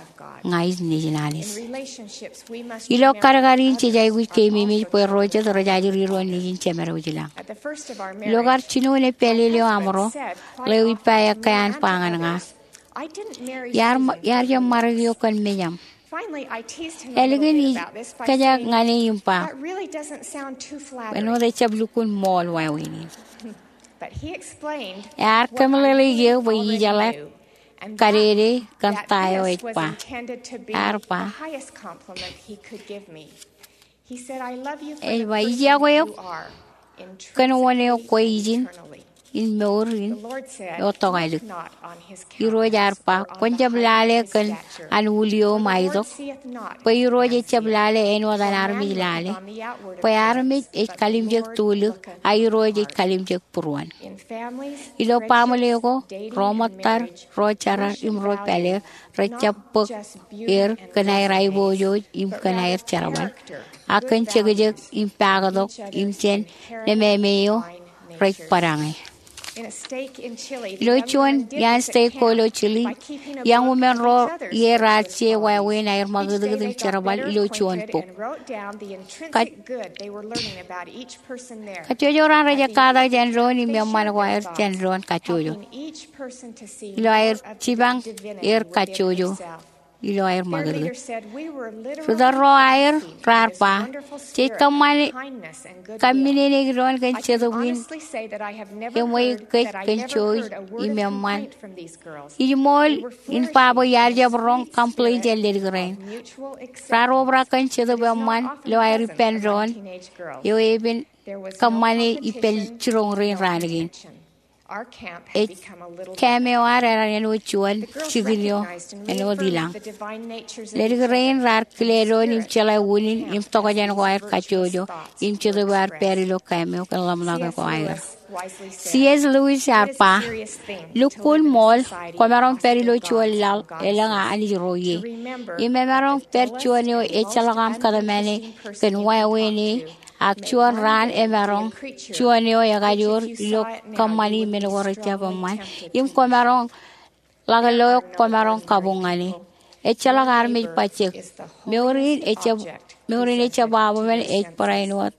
Speaker 4: ngais ni jinanis.
Speaker 3: In relationships, we must
Speaker 4: Ilo
Speaker 3: remember
Speaker 4: karagarin ci jay
Speaker 3: others
Speaker 4: wit
Speaker 3: are
Speaker 4: ke mimi
Speaker 3: also
Speaker 4: po roja
Speaker 3: important.
Speaker 4: to rajaji riro ni jin chemero jilang.
Speaker 3: At the first of our
Speaker 4: Logar
Speaker 3: marriage,
Speaker 4: chinu ne peli leo
Speaker 3: my
Speaker 4: amro
Speaker 3: husband said quite
Speaker 4: lewi
Speaker 3: often
Speaker 4: pa ya
Speaker 3: to me
Speaker 4: kayan
Speaker 3: and to
Speaker 4: pangan nga.
Speaker 3: others, I didn't marry
Speaker 4: Yar
Speaker 3: Susan
Speaker 4: yar
Speaker 3: for
Speaker 4: jam
Speaker 3: her
Speaker 4: maragyo
Speaker 3: looks.
Speaker 4: kan menyam.
Speaker 3: Finally, I teased him a little
Speaker 4: Eligin
Speaker 3: bit
Speaker 4: ni
Speaker 3: about this by
Speaker 4: kaya
Speaker 3: saying,
Speaker 4: ngani yung pa.
Speaker 3: that really doesn't sound too flattering.
Speaker 4: Ano de chablukun mall wa wini.
Speaker 3: But he explained
Speaker 4: Yar
Speaker 3: what I
Speaker 4: kamalele
Speaker 3: really
Speaker 4: ye wa
Speaker 3: already
Speaker 4: yijala
Speaker 3: knew, and
Speaker 4: karere kan
Speaker 3: that
Speaker 4: tayo
Speaker 3: this
Speaker 4: et
Speaker 3: was
Speaker 4: pa.
Speaker 3: intended to be
Speaker 4: Yar
Speaker 3: the
Speaker 4: pa.
Speaker 3: highest compliment he could give me. He said, I love you for
Speaker 4: Eh,
Speaker 3: the
Speaker 4: wa
Speaker 3: person
Speaker 4: ija ko yo.
Speaker 3: you are,
Speaker 4: Kano wane yo
Speaker 3: intrinsically
Speaker 4: ko
Speaker 3: and
Speaker 4: ijin.
Speaker 3: eternally.
Speaker 4: In
Speaker 3: The
Speaker 4: meurin
Speaker 3: Lord said,
Speaker 4: yo to
Speaker 3: look
Speaker 4: gailik.
Speaker 3: not on his
Speaker 4: Iro jar
Speaker 3: countenance
Speaker 4: pa
Speaker 3: or on
Speaker 4: kon
Speaker 3: the
Speaker 4: jab
Speaker 3: height
Speaker 4: lale
Speaker 3: of his
Speaker 4: kan
Speaker 3: stature.
Speaker 4: an wulio
Speaker 3: For the
Speaker 4: maido.
Speaker 3: Lord seeth not
Speaker 4: Pa
Speaker 3: as
Speaker 4: iro
Speaker 3: man
Speaker 4: je chab
Speaker 3: seeth.
Speaker 4: lale en
Speaker 3: For
Speaker 4: wadan
Speaker 3: man
Speaker 4: armi
Speaker 3: looketh
Speaker 4: lale.
Speaker 3: on the outward
Speaker 4: Pa armi
Speaker 3: appearance,
Speaker 4: e
Speaker 3: but the
Speaker 4: kalim jek
Speaker 3: Lord
Speaker 4: tulu
Speaker 3: looketh
Speaker 4: ay
Speaker 3: on
Speaker 4: iro
Speaker 3: the
Speaker 4: je
Speaker 3: heart.
Speaker 4: kalim jek puruan.
Speaker 3: In families,
Speaker 4: Ilo pamule ko
Speaker 3: friendships, dating, and
Speaker 4: romatar
Speaker 3: marriage,
Speaker 4: rochara
Speaker 3: we should
Speaker 4: imro
Speaker 3: value
Speaker 4: pale rechap
Speaker 3: not just beauty
Speaker 4: er
Speaker 3: and
Speaker 4: kanai raibo jo
Speaker 3: resumes,
Speaker 4: im
Speaker 3: but
Speaker 4: kanai
Speaker 3: rather
Speaker 4: charabal
Speaker 3: character,
Speaker 4: akan
Speaker 3: good
Speaker 4: chegejek
Speaker 3: values,
Speaker 4: im
Speaker 3: and
Speaker 4: pagadok
Speaker 3: each other's
Speaker 4: im chen
Speaker 3: inherent
Speaker 4: ne memeyo
Speaker 3: divine
Speaker 4: rech
Speaker 3: natures.
Speaker 4: parangai.
Speaker 3: In a stake in Chile, the
Speaker 4: Lo
Speaker 3: young
Speaker 4: chuan
Speaker 3: women did
Speaker 4: yan
Speaker 3: this at
Speaker 4: stay
Speaker 3: camp
Speaker 4: kolo chili
Speaker 3: by keeping a
Speaker 4: yang
Speaker 3: book
Speaker 4: women
Speaker 3: of
Speaker 4: ro
Speaker 3: each other's
Speaker 4: ye
Speaker 3: virtuous
Speaker 4: rache wa
Speaker 3: qualities.
Speaker 4: we na ir
Speaker 3: Each day
Speaker 4: magudug
Speaker 3: they
Speaker 4: din
Speaker 3: got
Speaker 4: charabal
Speaker 3: better
Speaker 4: ilo chuan
Speaker 3: acquainted
Speaker 4: po
Speaker 3: and wrote down the intrinsic good they were learning about each person there.
Speaker 4: kachojo ran raja
Speaker 3: At the end
Speaker 4: kada
Speaker 3: of the
Speaker 4: jan ro
Speaker 3: camp,
Speaker 4: ni
Speaker 3: they
Speaker 4: memman
Speaker 3: shared
Speaker 4: wa
Speaker 3: their
Speaker 4: ir
Speaker 3: thoughts,
Speaker 4: jan ron kachojo
Speaker 3: helping each person to see
Speaker 4: ilo
Speaker 3: more
Speaker 4: air
Speaker 3: of the
Speaker 4: chibang
Speaker 3: divinity
Speaker 4: ir
Speaker 3: within
Speaker 4: kachojo
Speaker 3: herself.
Speaker 4: ilo air
Speaker 3: Their
Speaker 4: magudug.
Speaker 3: leader said, "We were literally
Speaker 4: Sudaro air
Speaker 3: fascinated by
Speaker 4: rar
Speaker 3: this
Speaker 4: pa
Speaker 3: wonderful
Speaker 4: che
Speaker 3: spirit
Speaker 4: kamani
Speaker 3: of kindness and goodwill.
Speaker 4: kamine ne gron kan
Speaker 3: I can
Speaker 4: chedo win
Speaker 3: honestly say that I have never
Speaker 4: ye moi
Speaker 3: heard
Speaker 4: ke
Speaker 3: that I
Speaker 4: kan
Speaker 3: never
Speaker 4: choi
Speaker 3: heard a word of
Speaker 4: imemman
Speaker 3: complaint from these girls.
Speaker 4: imol
Speaker 3: They were
Speaker 4: in pabo
Speaker 3: flourishing
Speaker 4: yar
Speaker 3: in a
Speaker 4: jabrong
Speaker 3: sweet
Speaker 4: complaint
Speaker 3: spirit
Speaker 4: jelle grain
Speaker 3: of mutual
Speaker 4: raro bra
Speaker 3: acceptance
Speaker 4: kan chedo
Speaker 3: that is not
Speaker 4: bemman
Speaker 3: often
Speaker 4: lo air
Speaker 3: present
Speaker 4: pen
Speaker 3: among
Speaker 4: ron
Speaker 3: teenage girls.
Speaker 4: yo even
Speaker 3: There was no
Speaker 4: kamani ipel
Speaker 3: competition,
Speaker 4: chirong rin
Speaker 3: no
Speaker 4: ranagin
Speaker 3: contention. Our camp had
Speaker 4: et
Speaker 3: become a little
Speaker 4: kame
Speaker 3: different.
Speaker 4: war era en chuan
Speaker 3: The girls
Speaker 4: chigilio
Speaker 3: recognized and
Speaker 4: en
Speaker 3: reaffirmed
Speaker 4: odilang
Speaker 3: the divine natures of
Speaker 4: le
Speaker 3: each
Speaker 4: grain
Speaker 3: other
Speaker 4: rar
Speaker 3: and the
Speaker 4: klero nim
Speaker 3: spirit
Speaker 4: chala
Speaker 3: of the
Speaker 4: wunin
Speaker 3: camp
Speaker 4: im toga
Speaker 3: as
Speaker 4: jan
Speaker 3: these
Speaker 4: ko air
Speaker 3: virtuous
Speaker 4: kachojo
Speaker 3: thoughts
Speaker 4: im
Speaker 3: were
Speaker 4: chedo war
Speaker 3: expressed.
Speaker 4: perilo kame ko lamna
Speaker 3: C.S.
Speaker 4: ko air
Speaker 3: Lewis wisely said,
Speaker 4: C.S. Lewis
Speaker 3: "It is a
Speaker 4: apa
Speaker 3: serious thing to
Speaker 4: lukul
Speaker 3: live in a
Speaker 4: mol
Speaker 3: society
Speaker 4: komaron
Speaker 3: of hostile
Speaker 4: perilo
Speaker 3: gods
Speaker 4: chual
Speaker 3: and
Speaker 4: lal elanga
Speaker 3: goddesses,
Speaker 4: ani roye
Speaker 3: to remember
Speaker 4: imemaron
Speaker 3: that the
Speaker 4: per
Speaker 3: dullest
Speaker 4: chuanio
Speaker 3: and
Speaker 4: e
Speaker 3: most
Speaker 4: chalagam kadamene
Speaker 3: uninteresting person
Speaker 4: ken
Speaker 3: you
Speaker 4: wa
Speaker 3: can talk
Speaker 4: weni
Speaker 3: to
Speaker 4: actual
Speaker 3: may
Speaker 4: ran
Speaker 3: one day be a
Speaker 4: emarong
Speaker 3: creature
Speaker 4: chuanio ya
Speaker 3: which,
Speaker 4: gajur
Speaker 3: if you
Speaker 4: ilo
Speaker 3: saw it now,
Speaker 4: kamani
Speaker 3: you would be
Speaker 4: menogore
Speaker 3: strongly
Speaker 4: chapaman
Speaker 3: tempted
Speaker 4: im
Speaker 3: to
Speaker 4: komaron
Speaker 3: worship.
Speaker 4: lagalo
Speaker 3: There are no
Speaker 4: komaron
Speaker 3: ordinary
Speaker 4: kabungani
Speaker 3: people.
Speaker 4: e chalagar
Speaker 3: Your
Speaker 4: me
Speaker 3: neighbor
Speaker 4: pachek
Speaker 3: is the
Speaker 4: meurin
Speaker 3: holiest
Speaker 4: e chab
Speaker 3: object
Speaker 4: meurin e
Speaker 3: presented
Speaker 4: chababo
Speaker 3: to
Speaker 4: men
Speaker 3: your
Speaker 4: e
Speaker 3: senses.
Speaker 4: parainot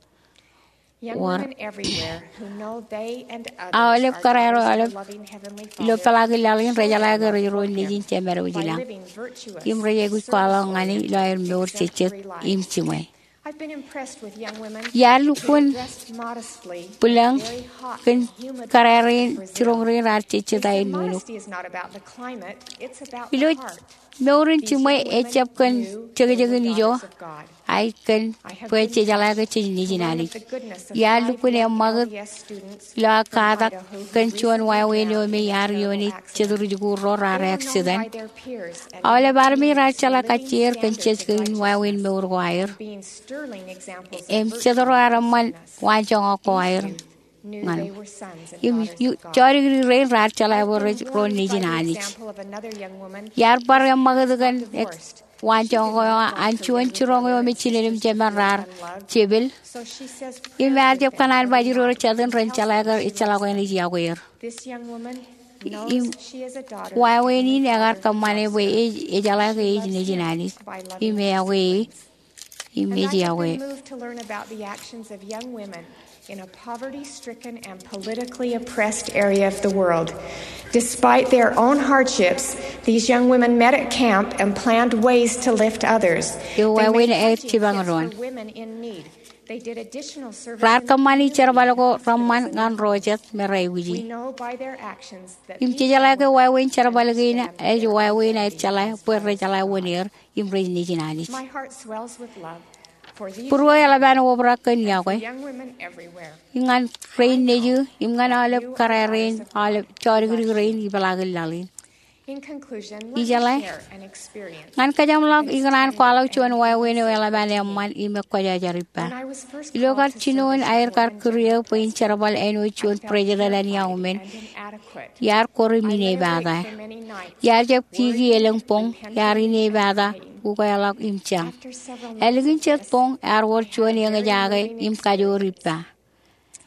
Speaker 3: Young
Speaker 4: war
Speaker 3: women everywhere who know they and
Speaker 4: awale
Speaker 3: others are
Speaker 4: karero
Speaker 3: daughters
Speaker 4: ale
Speaker 3: of a loving Heavenly
Speaker 4: ilo
Speaker 3: Father
Speaker 4: palagi lalin
Speaker 3: show
Speaker 4: rejala
Speaker 3: their
Speaker 4: garo
Speaker 3: love
Speaker 4: ro
Speaker 3: for
Speaker 4: ni
Speaker 3: Him
Speaker 4: jin chemero
Speaker 3: by
Speaker 4: jilang
Speaker 3: living virtuous,
Speaker 4: im reye gu kwala ngani lo air meur
Speaker 3: service-oriented,
Speaker 4: chechet
Speaker 3: exemplary
Speaker 4: im
Speaker 3: lives.
Speaker 4: chimai
Speaker 3: I've been impressed with young women
Speaker 4: ya
Speaker 3: who
Speaker 4: lukun
Speaker 3: are dressed modestly in
Speaker 4: pulang
Speaker 3: a very hot
Speaker 4: ken
Speaker 3: and humid
Speaker 4: kararin
Speaker 3: Brazil.
Speaker 4: chirongrin rar
Speaker 3: They
Speaker 4: chechet
Speaker 3: said
Speaker 4: ay nunu
Speaker 3: modesty is not about the climate, it's about the
Speaker 4: ilo
Speaker 3: heart.
Speaker 4: meurin
Speaker 3: These
Speaker 4: chimai
Speaker 3: young
Speaker 4: e
Speaker 3: women
Speaker 4: chap kan
Speaker 3: knew
Speaker 4: chege
Speaker 3: they
Speaker 4: jege
Speaker 3: were
Speaker 4: ni jo
Speaker 3: daughters of God.
Speaker 4: ai ken
Speaker 3: I have
Speaker 4: pue
Speaker 3: been
Speaker 4: che jala
Speaker 3: touched
Speaker 4: ga che ni
Speaker 3: to
Speaker 4: jinani
Speaker 3: learn of the goodness of
Speaker 4: ya
Speaker 3: 5
Speaker 4: lukun e
Speaker 3: young
Speaker 4: mag
Speaker 3: LDS students
Speaker 4: la
Speaker 3: from
Speaker 4: kada
Speaker 3: Idaho who
Speaker 4: kan chuan
Speaker 3: recently
Speaker 4: wa we
Speaker 3: drowned
Speaker 4: no me
Speaker 3: in a
Speaker 4: yar
Speaker 3: terrible
Speaker 4: yoni
Speaker 3: accident.
Speaker 4: chedur jugu ro rar
Speaker 3: They were known by
Speaker 4: accident
Speaker 3: their peers and
Speaker 4: awle bar mi
Speaker 3: entertainers
Speaker 4: rar
Speaker 3: as
Speaker 4: chala ka
Speaker 3: living
Speaker 4: cher kan
Speaker 3: standards
Speaker 4: che
Speaker 3: of
Speaker 4: ken wa wen
Speaker 3: righteousness
Speaker 4: meur wire
Speaker 3: and being sterling examples of
Speaker 4: em
Speaker 3: virtue
Speaker 4: chedur
Speaker 3: and
Speaker 4: araman
Speaker 3: wholesomeness.
Speaker 4: wa jong ko
Speaker 3: These
Speaker 4: wire
Speaker 3: youth knew
Speaker 4: ngan
Speaker 3: they were sons and
Speaker 4: im
Speaker 3: daughters
Speaker 4: yu
Speaker 3: of God.
Speaker 4: chori re rar chala
Speaker 3: I've
Speaker 4: bo
Speaker 3: been
Speaker 4: ro
Speaker 3: warmed
Speaker 4: ni
Speaker 3: by the
Speaker 4: jinani
Speaker 3: example of another young woman
Speaker 4: yar bar
Speaker 3: whose
Speaker 4: yam
Speaker 3: parents
Speaker 4: magadugan
Speaker 3: got divorced.
Speaker 4: wa
Speaker 3: She
Speaker 4: jong
Speaker 3: did
Speaker 4: ko
Speaker 3: not want
Speaker 4: an
Speaker 3: her
Speaker 4: chuan
Speaker 3: little
Speaker 4: churong
Speaker 3: brother
Speaker 4: yo mi
Speaker 3: and
Speaker 4: chinerim
Speaker 3: sisters to
Speaker 4: jeman
Speaker 3: feel
Speaker 4: rar
Speaker 3: unloved.
Speaker 4: chebil
Speaker 3: So she says
Speaker 4: im
Speaker 3: prayers
Speaker 4: ar
Speaker 3: with
Speaker 4: jep
Speaker 3: them
Speaker 4: kanar
Speaker 3: every
Speaker 4: baji ro
Speaker 3: night
Speaker 4: chadan
Speaker 3: and
Speaker 4: ran
Speaker 3: tells
Speaker 4: chala
Speaker 3: them
Speaker 4: gar
Speaker 3: she
Speaker 4: chala
Speaker 3: loves
Speaker 4: ko ni
Speaker 3: them.
Speaker 4: ya goyer
Speaker 3: This young woman
Speaker 4: im
Speaker 3: knows she is a daughter
Speaker 4: wa
Speaker 3: of
Speaker 4: we ni
Speaker 3: Heavenly
Speaker 4: ne gar
Speaker 3: Father who
Speaker 4: kamane
Speaker 3: loves
Speaker 4: we
Speaker 3: her.
Speaker 4: e jala
Speaker 3: She
Speaker 4: ge
Speaker 3: loves
Speaker 4: ni
Speaker 3: him
Speaker 4: jinani
Speaker 3: by loving
Speaker 4: im
Speaker 3: her
Speaker 4: ya we
Speaker 3: siblings.
Speaker 4: im
Speaker 3: And I
Speaker 4: ya
Speaker 3: have
Speaker 4: we
Speaker 3: been moved to learn about the actions of young women in a poverty-stricken and politically oppressed area of the world. Despite their own hardships, these young women met at camp and planned ways to lift others.
Speaker 4: yo wa
Speaker 3: They
Speaker 4: we
Speaker 3: made
Speaker 4: ne e
Speaker 3: hygiene
Speaker 4: tibang
Speaker 3: kits
Speaker 4: ron
Speaker 3: for women in need. They did additional service
Speaker 4: rar
Speaker 3: in the
Speaker 4: kamani
Speaker 3: community
Speaker 4: charbal ko
Speaker 3: in hospitals
Speaker 4: ramman
Speaker 3: and
Speaker 4: ngan
Speaker 3: in
Speaker 4: rojet
Speaker 3: homes.
Speaker 4: me rai
Speaker 3: We
Speaker 4: wuji
Speaker 3: know by their actions that
Speaker 4: im
Speaker 3: these
Speaker 4: che jala
Speaker 3: young
Speaker 4: ke wa
Speaker 3: women
Speaker 4: we charbal ge na
Speaker 3: understand
Speaker 4: e
Speaker 3: their
Speaker 4: wa we na
Speaker 3: identity
Speaker 4: chala
Speaker 3: as
Speaker 4: per re
Speaker 3: daughters
Speaker 4: chala
Speaker 3: of God.
Speaker 4: wonier im re ni jinani
Speaker 3: My heart swells with love for these
Speaker 4: purwo
Speaker 3: young
Speaker 4: yala ban
Speaker 3: women
Speaker 4: wo bra kan ya
Speaker 3: and for
Speaker 4: ko
Speaker 3: young women everywhere.
Speaker 4: ingan rein ne ju ingan ale
Speaker 3: You are
Speaker 4: kararein
Speaker 3: daughters of God.
Speaker 4: ale chori
Speaker 3: Bless you.
Speaker 4: rein ibalagel lalin
Speaker 3: In conclusion, let
Speaker 4: Ijalai.
Speaker 3: me share an experience.
Speaker 4: ngan kajam lak
Speaker 3: that is
Speaker 4: igran
Speaker 3: tender
Speaker 4: kwala
Speaker 3: and
Speaker 4: chuan wa we ne
Speaker 3: meaningful
Speaker 4: wala ban
Speaker 3: to me.
Speaker 4: yamman ime ko ja jaripa
Speaker 3: When I was first
Speaker 4: ilo
Speaker 3: called
Speaker 4: gar
Speaker 3: to
Speaker 4: chinon
Speaker 3: service
Speaker 4: air
Speaker 3: in
Speaker 4: kar
Speaker 3: Warren
Speaker 4: kriyo
Speaker 3: General
Speaker 4: po in
Speaker 3: Hospital,
Speaker 4: charabal en
Speaker 3: I
Speaker 4: chuan
Speaker 3: felt
Speaker 4: prejedalan
Speaker 3: terrified
Speaker 4: yaumen
Speaker 3: and inadequate.
Speaker 4: yar kori
Speaker 3: I
Speaker 4: mine
Speaker 3: lay awake
Speaker 4: bada
Speaker 3: for many nights,
Speaker 4: yar jab kigi
Speaker 3: worrying,
Speaker 4: eleng pong
Speaker 3: repenting,
Speaker 4: yari ne
Speaker 3: and
Speaker 4: bada
Speaker 3: praying.
Speaker 4: ku ko yalak imcham
Speaker 3: After several nights
Speaker 4: elegin
Speaker 3: of
Speaker 4: chet
Speaker 3: this,
Speaker 4: pong ar wor
Speaker 3: I had
Speaker 4: chuan
Speaker 3: a
Speaker 4: yang
Speaker 3: very
Speaker 4: jage
Speaker 3: moving
Speaker 4: im kajo
Speaker 3: experience.
Speaker 4: ripa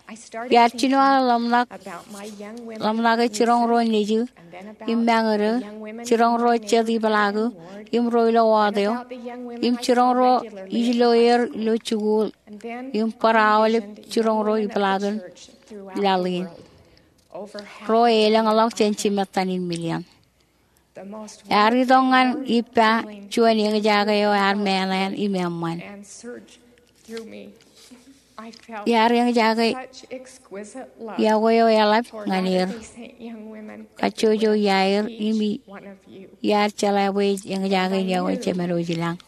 Speaker 4: Biar chino lamlaga chirong ro niju. Mangere chirong ro chedi balagu. Roi lo wadeo. Chirong ro loyer lo chugul. Parawale chirong ro balagan lalin. Ro elang along chenchi matanin million. Ari dongan ipa chuan yang jaga yo armelan imamman. Yar yang jaga ya goyo yalap nganir. Kacojo yair imi yar chalaway yang jaga ya goy cemero jilang.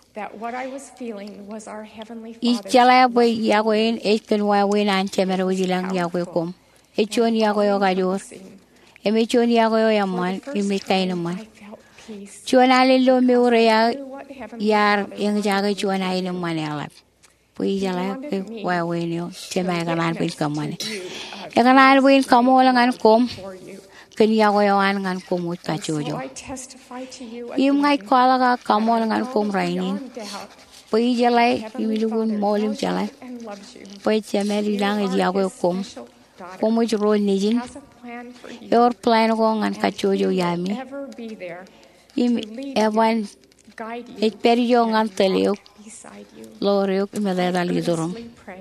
Speaker 4: I chalaway ya goyin echen wa winan cemero jilang ya goy kom. Echon ya goyo gajor. Emechon ya goyo yaman imi kainaman. Chuan alilo me urea yar yang jaga chuan aino manelap. Pui jala ke wa wenyo chema ganan pin kamane. Ya ganan pin kamo langan kom. Ken ya goyo an ngan komut ka chojo. Im ngai kwala ga kamo langan kom rainin. Pui jala imilugun molim jala. Pui chemeli lang ya goyo kom. Komu jro nijin. Your plan go ngan ka chojo yami. Im evan et perio ngan teleo. Loreo me da dalidorom.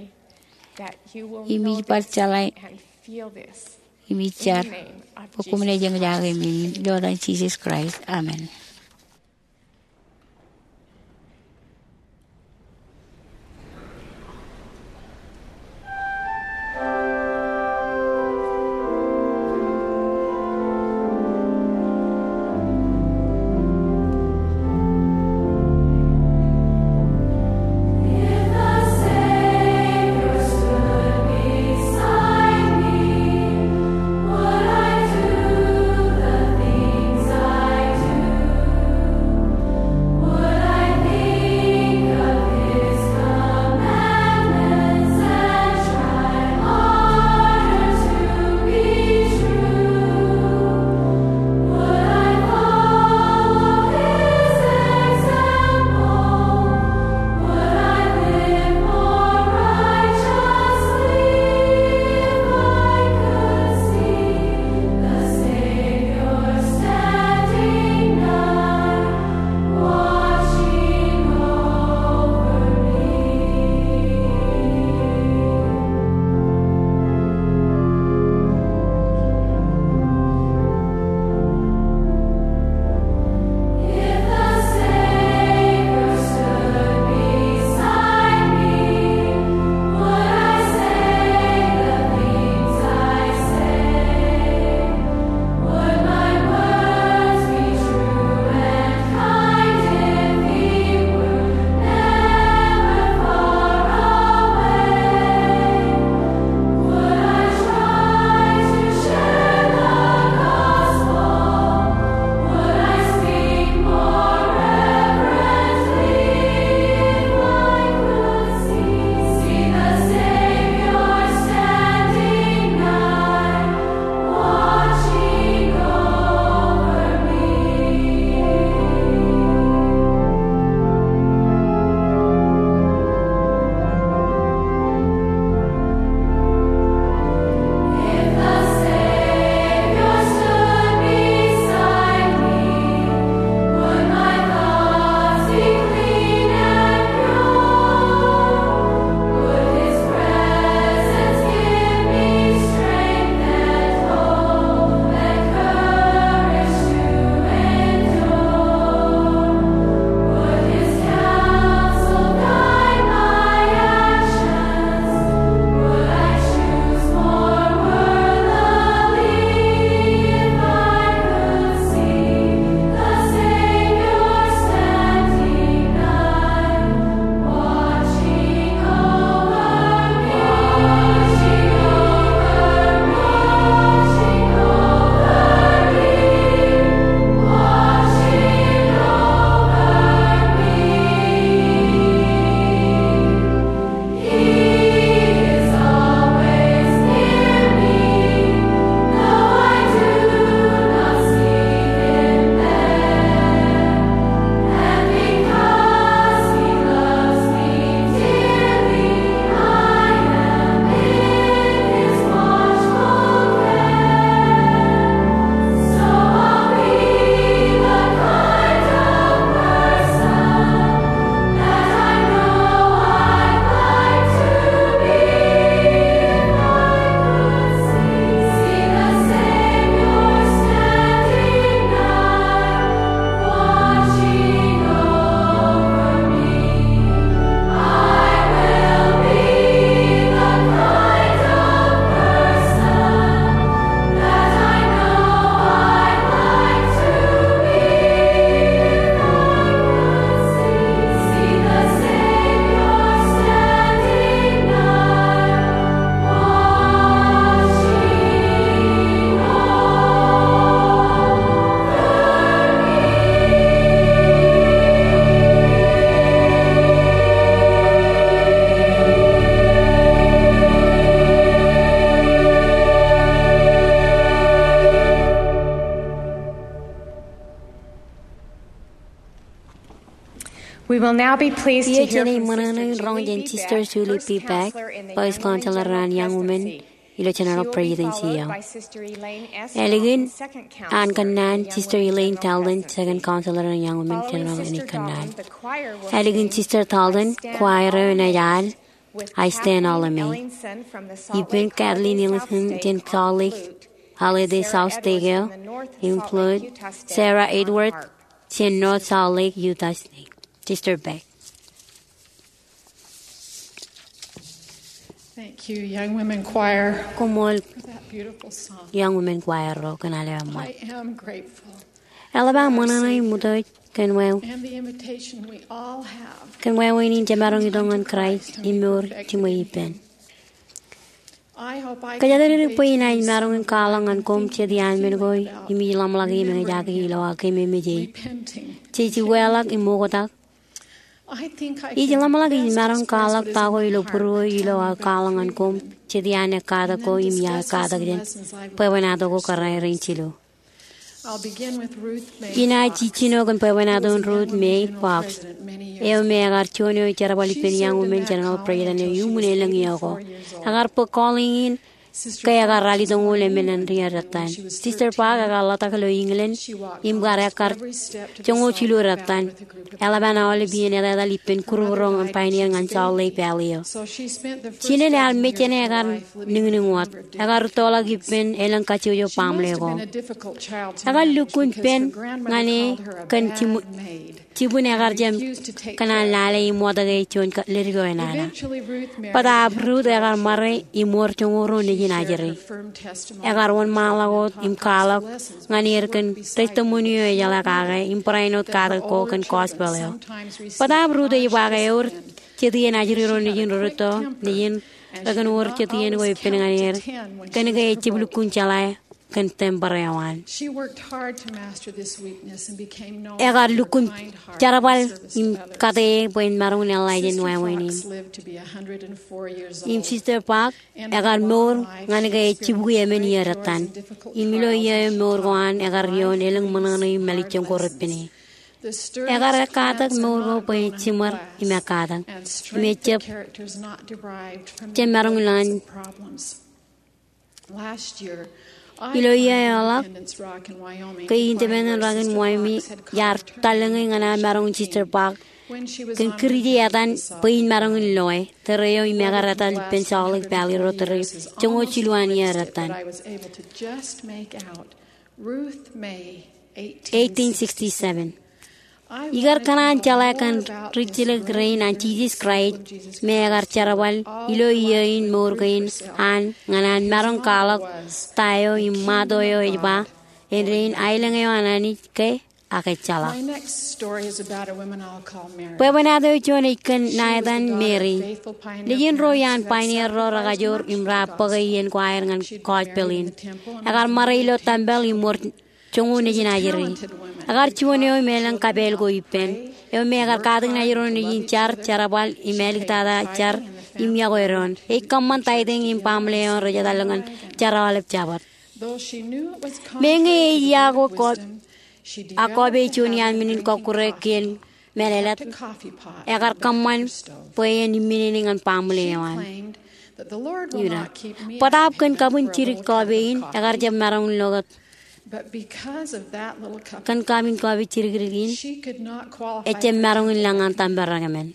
Speaker 4: Imi parchalai. Imi char. Pokumene jeng jaga imi. Lord and Jesus Christ. Amen.
Speaker 6: Would I do the things I do?
Speaker 3: We will now be pleased to
Speaker 4: Pia
Speaker 3: hear
Speaker 4: Jenny
Speaker 3: from
Speaker 4: Manana
Speaker 3: Sister
Speaker 4: Rong
Speaker 3: Julie
Speaker 4: Jen Sister
Speaker 3: Beck,
Speaker 4: Julie
Speaker 3: first
Speaker 4: P. Beck,
Speaker 3: counselor in the
Speaker 4: Vice
Speaker 3: Young Women
Speaker 4: Counselor
Speaker 3: General
Speaker 4: and Young Women,
Speaker 3: Presidency.
Speaker 4: Ilo
Speaker 3: She
Speaker 4: General
Speaker 3: will be
Speaker 4: Presidency.
Speaker 3: followed by Sister Elaine S.
Speaker 4: Elegin
Speaker 3: Dalton, second
Speaker 4: and
Speaker 3: counselor in the
Speaker 4: Kanan,
Speaker 3: Young
Speaker 4: Sister
Speaker 3: Women
Speaker 4: Elaine
Speaker 3: General
Speaker 4: Talden,
Speaker 3: Presidency.
Speaker 4: Second Counselor and Young Women
Speaker 3: Following
Speaker 4: General
Speaker 3: Sister
Speaker 4: in Kanan.
Speaker 3: Dalton, the choir will
Speaker 4: Elegin
Speaker 3: sing
Speaker 4: Sister Talden,
Speaker 3: I Stand
Speaker 4: Choir
Speaker 3: All
Speaker 4: and
Speaker 3: Amazed,
Speaker 4: Ayal,
Speaker 3: with
Speaker 4: I Stand All
Speaker 3: Kathleen
Speaker 4: Amazed.
Speaker 3: Ellingson from the Salt
Speaker 4: Even
Speaker 3: Lake
Speaker 4: Kathleen
Speaker 3: Holiday South
Speaker 4: Ellingson,
Speaker 3: State
Speaker 4: Jen
Speaker 3: on
Speaker 4: Salt Lake,
Speaker 3: flute,
Speaker 4: Holiday
Speaker 3: Sarah
Speaker 4: South
Speaker 3: Edwards
Speaker 4: State,
Speaker 3: from the North Salt Lake,
Speaker 4: Employed
Speaker 3: Utah State
Speaker 4: Sarah
Speaker 3: on
Speaker 4: Edwards,
Speaker 3: harp.
Speaker 4: Jen North Salt Lake, Utah State. Sister Beck.
Speaker 6: Thank you, Young Women Choir,
Speaker 4: Como
Speaker 6: for that beautiful song.
Speaker 4: Young Women Choir ro kanale mo.
Speaker 6: I am grateful.
Speaker 4: Alabama na imutoy kanwew.
Speaker 6: And the invitation we all have.
Speaker 4: Kanwew inin jamarong idongan Christ imur timoipen.
Speaker 6: I hope I
Speaker 4: Kaya
Speaker 6: can
Speaker 4: dari
Speaker 6: convey
Speaker 4: po
Speaker 6: to
Speaker 4: inay
Speaker 6: you some
Speaker 4: marong
Speaker 6: of what
Speaker 4: kalangan
Speaker 6: I've been
Speaker 4: kom
Speaker 6: thinking
Speaker 4: chedian
Speaker 6: and
Speaker 4: mergoy
Speaker 6: feeling about
Speaker 4: imilam lagi mga jaki
Speaker 6: remembering
Speaker 4: ilaw kay memeji.
Speaker 6: repenting.
Speaker 4: Chichi welak imokotak.
Speaker 6: I think I
Speaker 4: Ijilam
Speaker 6: can
Speaker 4: lagi
Speaker 6: best
Speaker 4: marong
Speaker 6: express
Speaker 4: kalak
Speaker 6: what is in
Speaker 4: tago
Speaker 6: my
Speaker 4: ilo
Speaker 6: heart
Speaker 4: puro
Speaker 6: by
Speaker 4: ilo
Speaker 6: telling about
Speaker 4: kalangan
Speaker 6: three
Speaker 4: kom
Speaker 6: women
Speaker 4: chedian kada
Speaker 6: and
Speaker 4: ko
Speaker 6: then
Speaker 4: imya
Speaker 6: discussing
Speaker 4: kada
Speaker 6: some
Speaker 4: gden.
Speaker 6: lessons I've
Speaker 4: Pwede ko
Speaker 6: learned
Speaker 4: karay
Speaker 6: from
Speaker 4: rin
Speaker 6: their
Speaker 4: chilo.
Speaker 6: I'll begin with Ruth May
Speaker 4: Ina
Speaker 6: Fox,
Speaker 4: chichino kan pwede
Speaker 6: who was a
Speaker 4: don
Speaker 6: Young
Speaker 4: Ruth
Speaker 6: Women
Speaker 4: May
Speaker 6: General
Speaker 4: Fox.
Speaker 6: President many years
Speaker 4: Eo me
Speaker 6: ago.
Speaker 4: agar chonyo charabali
Speaker 6: She
Speaker 4: pen Young
Speaker 6: served in
Speaker 4: Women
Speaker 6: that
Speaker 4: General
Speaker 6: calling
Speaker 4: President
Speaker 6: until she
Speaker 4: yu
Speaker 6: was
Speaker 4: mune lang yo
Speaker 6: 84
Speaker 4: ko.
Speaker 6: years old.
Speaker 4: Agar po calling in
Speaker 6: Sister
Speaker 4: kaya
Speaker 6: Fox
Speaker 4: agar rali
Speaker 6: was
Speaker 4: dong
Speaker 6: born
Speaker 4: ule
Speaker 6: in
Speaker 4: melen
Speaker 6: England, and when
Speaker 4: riyaratan.
Speaker 6: she was
Speaker 4: Sister
Speaker 6: 13,
Speaker 4: pa agar lata kalo England
Speaker 6: she walked
Speaker 4: im gara
Speaker 6: almost
Speaker 4: kar
Speaker 6: every step to the
Speaker 4: chongo
Speaker 6: Salt
Speaker 4: chilo
Speaker 6: Lake Valley
Speaker 4: ratan.
Speaker 6: with a group of
Speaker 4: Alabama ole
Speaker 6: pioneers.
Speaker 4: bien era lipen
Speaker 6: Her mother
Speaker 4: kururong
Speaker 6: died
Speaker 4: ang
Speaker 6: when
Speaker 4: pioneer
Speaker 6: she was
Speaker 4: ngan
Speaker 6: a
Speaker 4: Salt Lake
Speaker 6: baby,
Speaker 4: Valley.
Speaker 6: so she spent the first
Speaker 4: Chine le al
Speaker 6: dozen
Speaker 4: me
Speaker 6: years
Speaker 4: chene
Speaker 6: of her
Speaker 4: agar
Speaker 6: life living with a
Speaker 4: ning
Speaker 6: number of
Speaker 4: agar
Speaker 6: different
Speaker 4: tola
Speaker 6: families.
Speaker 4: gipen elang kacho yo
Speaker 6: She
Speaker 4: pamle
Speaker 6: must have
Speaker 4: ko.
Speaker 6: been a difficult child to
Speaker 4: Agar
Speaker 6: manage
Speaker 4: lukun
Speaker 6: because
Speaker 4: pen
Speaker 6: her grandmother
Speaker 4: ngane
Speaker 6: called her a
Speaker 4: kan
Speaker 6: bad maid
Speaker 4: Chibun agar
Speaker 6: and
Speaker 4: jam
Speaker 6: refused to take
Speaker 4: kana
Speaker 6: care of
Speaker 4: lale
Speaker 6: her.
Speaker 4: imo daga chon lirigo enana.
Speaker 6: Eventually, Ruth married
Speaker 4: Pada
Speaker 6: and had
Speaker 4: abru
Speaker 6: 12
Speaker 4: agar
Speaker 6: children.
Speaker 4: mare imor chongoro ne
Speaker 6: She shared her
Speaker 4: jinajeri.
Speaker 6: firm testimony
Speaker 4: Agar
Speaker 6: with
Speaker 4: won
Speaker 6: her children
Speaker 4: malagot
Speaker 6: and
Speaker 4: im
Speaker 6: taught us
Speaker 4: kalak
Speaker 6: the lessons
Speaker 4: ngani
Speaker 6: which
Speaker 4: erken
Speaker 6: worked beside her
Speaker 4: testimonio
Speaker 6: that she
Speaker 4: jala
Speaker 6: knew
Speaker 4: kage imprainot
Speaker 6: that
Speaker 4: kada
Speaker 6: her
Speaker 4: ko
Speaker 6: older
Speaker 4: kan
Speaker 6: children
Speaker 4: kospeleo.
Speaker 6: sometimes received
Speaker 4: Pada abru de
Speaker 6: harsh
Speaker 4: ibaga eur
Speaker 6: discipline
Speaker 4: chedi en
Speaker 6: because
Speaker 4: ajiri
Speaker 6: she
Speaker 4: ro
Speaker 6: had
Speaker 4: ne
Speaker 6: a
Speaker 4: jin
Speaker 6: quick
Speaker 4: roto
Speaker 6: temper
Speaker 4: ne jin
Speaker 6: and she
Speaker 4: agan
Speaker 6: could
Speaker 4: wor
Speaker 6: not
Speaker 4: cheti en go
Speaker 6: always
Speaker 4: ipen
Speaker 6: count
Speaker 4: ngani
Speaker 6: to
Speaker 4: er
Speaker 6: 10 when
Speaker 4: kan
Speaker 6: she
Speaker 4: ga
Speaker 6: was
Speaker 4: chiblu
Speaker 6: provoked.
Speaker 4: kun chala kan tembarewan.
Speaker 6: She worked hard to master this weakness and became known
Speaker 4: Agar
Speaker 6: for her
Speaker 4: lukun
Speaker 6: kind heart
Speaker 4: charabal
Speaker 6: and service
Speaker 4: im
Speaker 6: to others.
Speaker 4: kate poin marung ne lajen
Speaker 6: Sister
Speaker 4: wa winin.
Speaker 6: Fox lived to be 104 years
Speaker 4: Im
Speaker 6: old.
Speaker 4: sister pak
Speaker 6: In
Speaker 4: agar
Speaker 6: her
Speaker 4: mor
Speaker 6: long life,
Speaker 4: ngani
Speaker 6: she
Speaker 4: ga chibu
Speaker 6: experienced
Speaker 4: yemen
Speaker 6: great
Speaker 4: yeratan.
Speaker 6: joys and difficult
Speaker 4: Imilo
Speaker 6: trials
Speaker 4: ye
Speaker 6: as she
Speaker 4: mor
Speaker 6: taught
Speaker 4: gwan agar yon
Speaker 6: life
Speaker 4: eleng
Speaker 6: brings
Speaker 4: manani
Speaker 6: hard
Speaker 4: malichong ko
Speaker 6: lessons.
Speaker 4: repini.
Speaker 6: The sturdiest
Speaker 4: Agar katak
Speaker 6: plants are
Speaker 4: mor go
Speaker 6: not
Speaker 4: poin
Speaker 6: grown in
Speaker 4: chimar
Speaker 6: glass,
Speaker 4: ime katak.
Speaker 6: and
Speaker 4: Ime
Speaker 6: strength
Speaker 4: chep
Speaker 6: of character is not derived from the
Speaker 4: chem marung
Speaker 6: avoidance
Speaker 4: lan
Speaker 6: of problems. Last year, I
Speaker 4: Ilo
Speaker 6: climbed
Speaker 4: ye alak
Speaker 6: Independence Rock in Wyoming
Speaker 4: kay
Speaker 6: to find
Speaker 4: independent
Speaker 6: where
Speaker 4: ragin
Speaker 6: Sister
Speaker 4: moimi
Speaker 6: Fox had
Speaker 4: yar
Speaker 6: carved her
Speaker 4: talangay
Speaker 6: name
Speaker 4: ngana
Speaker 6: on
Speaker 4: marung
Speaker 6: Sugar
Speaker 4: sister
Speaker 6: King
Speaker 4: pak
Speaker 6: when she was
Speaker 4: kan
Speaker 6: on her
Speaker 4: kriji
Speaker 6: journey to
Speaker 4: atan
Speaker 6: the Salt
Speaker 4: poin
Speaker 6: Lake
Speaker 4: marung
Speaker 6: Valley.
Speaker 4: loy tereo
Speaker 6: The
Speaker 4: ime
Speaker 6: weather
Speaker 4: agarata
Speaker 6: for the
Speaker 4: lipen
Speaker 6: last
Speaker 4: salik valley
Speaker 6: 120
Speaker 4: rotere
Speaker 6: years has
Speaker 4: chongo
Speaker 6: almost
Speaker 4: chiluan
Speaker 6: erased it,
Speaker 4: yeratan.
Speaker 6: but I was able to just make out Ruth May
Speaker 4: 1867
Speaker 6: I
Speaker 4: Igar
Speaker 6: wanted to
Speaker 4: kanan
Speaker 6: know
Speaker 4: chala
Speaker 6: more
Speaker 4: kan
Speaker 6: about
Speaker 4: ritile
Speaker 6: this
Speaker 4: grain
Speaker 6: great
Speaker 4: and
Speaker 6: woman
Speaker 4: Jesus
Speaker 6: disciple of
Speaker 4: Christ
Speaker 6: Jesus
Speaker 4: me agar
Speaker 6: Christ who
Speaker 4: charabal
Speaker 6: lived all
Speaker 4: ilo
Speaker 6: her life
Speaker 4: yain
Speaker 6: to
Speaker 4: mor
Speaker 6: prove
Speaker 4: gain
Speaker 6: herself.
Speaker 4: an nganan
Speaker 6: His
Speaker 4: marong
Speaker 6: motto
Speaker 4: kalak
Speaker 6: was,
Speaker 4: tayo
Speaker 6: "The
Speaker 4: imado yo
Speaker 6: kingdom of
Speaker 4: iba
Speaker 6: God
Speaker 4: en rein
Speaker 6: or
Speaker 4: ailang
Speaker 6: nothing."
Speaker 4: yo anani ke ake chala.
Speaker 6: My next story is about a woman I'll call Mary.
Speaker 4: Pwede ichon ikan
Speaker 6: She was the
Speaker 4: naidan
Speaker 6: daughter of
Speaker 4: Mary.
Speaker 6: faithful pioneer
Speaker 4: Lijin
Speaker 6: parents
Speaker 4: royan
Speaker 6: who had
Speaker 4: pioneer ro
Speaker 6: sacrificed
Speaker 4: ragajor
Speaker 6: much for
Speaker 4: imra
Speaker 6: the gospel.
Speaker 4: pagayen choir ngan
Speaker 6: She'd been
Speaker 4: coach
Speaker 6: married in
Speaker 4: pelin.
Speaker 6: the temple and
Speaker 4: Agar
Speaker 6: was
Speaker 4: marilo
Speaker 6: married 10
Speaker 4: tambel imor
Speaker 6: children.
Speaker 4: chongu
Speaker 6: She
Speaker 4: ne
Speaker 6: was a
Speaker 4: jinajeri.
Speaker 6: talented woman
Speaker 4: Agar
Speaker 6: who
Speaker 4: chuan yo
Speaker 6: taught
Speaker 4: melang
Speaker 6: children
Speaker 4: kabel
Speaker 6: how
Speaker 4: go
Speaker 6: to
Speaker 4: ipen.
Speaker 6: pray,
Speaker 4: Yo me agar
Speaker 6: work
Speaker 4: kadang na
Speaker 6: hard,
Speaker 4: yoro
Speaker 6: to
Speaker 4: ne
Speaker 6: love
Speaker 4: jin
Speaker 6: each
Speaker 4: char
Speaker 6: other.
Speaker 4: charabal
Speaker 6: She
Speaker 4: imelik
Speaker 6: paid
Speaker 4: tada
Speaker 6: for
Speaker 4: char
Speaker 6: tithing in the family
Speaker 4: imya go
Speaker 6: and
Speaker 4: eron.
Speaker 6: contributed
Speaker 4: Ik kaman
Speaker 6: to the church
Speaker 4: tithing im
Speaker 6: together
Speaker 4: pamle
Speaker 6: on
Speaker 4: on reja
Speaker 6: Sunday
Speaker 4: dalangan
Speaker 6: night.
Speaker 4: charawalep chabat.
Speaker 6: Though she knew it was
Speaker 4: Menge
Speaker 6: contrary to the
Speaker 4: yago
Speaker 6: word of
Speaker 4: ko
Speaker 6: wisdom, she developed
Speaker 4: akobe
Speaker 6: the
Speaker 4: chuni
Speaker 6: habit
Speaker 4: an
Speaker 6: of
Speaker 4: minin ko
Speaker 6: drinking
Speaker 4: kure
Speaker 6: coffee
Speaker 4: kien
Speaker 6: and
Speaker 4: melelat.
Speaker 6: kept a coffee pot
Speaker 4: Agar
Speaker 6: on the back of
Speaker 4: kaman
Speaker 6: her stove.
Speaker 4: poyen minin an pamle
Speaker 6: She
Speaker 4: yawan.
Speaker 6: claimed that the Lord will
Speaker 4: Yura.
Speaker 6: not keep me out
Speaker 4: Padap
Speaker 6: of
Speaker 4: kan
Speaker 6: payment
Speaker 4: kabun
Speaker 6: for a
Speaker 4: chirik
Speaker 6: little cup of
Speaker 4: kobein agar
Speaker 6: coffee.
Speaker 4: jab marang logot
Speaker 6: But because of that little cup
Speaker 4: kan
Speaker 6: of
Speaker 4: kamin
Speaker 6: coffee,
Speaker 4: kobe chirigin
Speaker 6: she could not qualify
Speaker 4: echem
Speaker 6: for
Speaker 4: marang
Speaker 6: temple
Speaker 4: langan
Speaker 6: recognition.
Speaker 4: tambaragamen.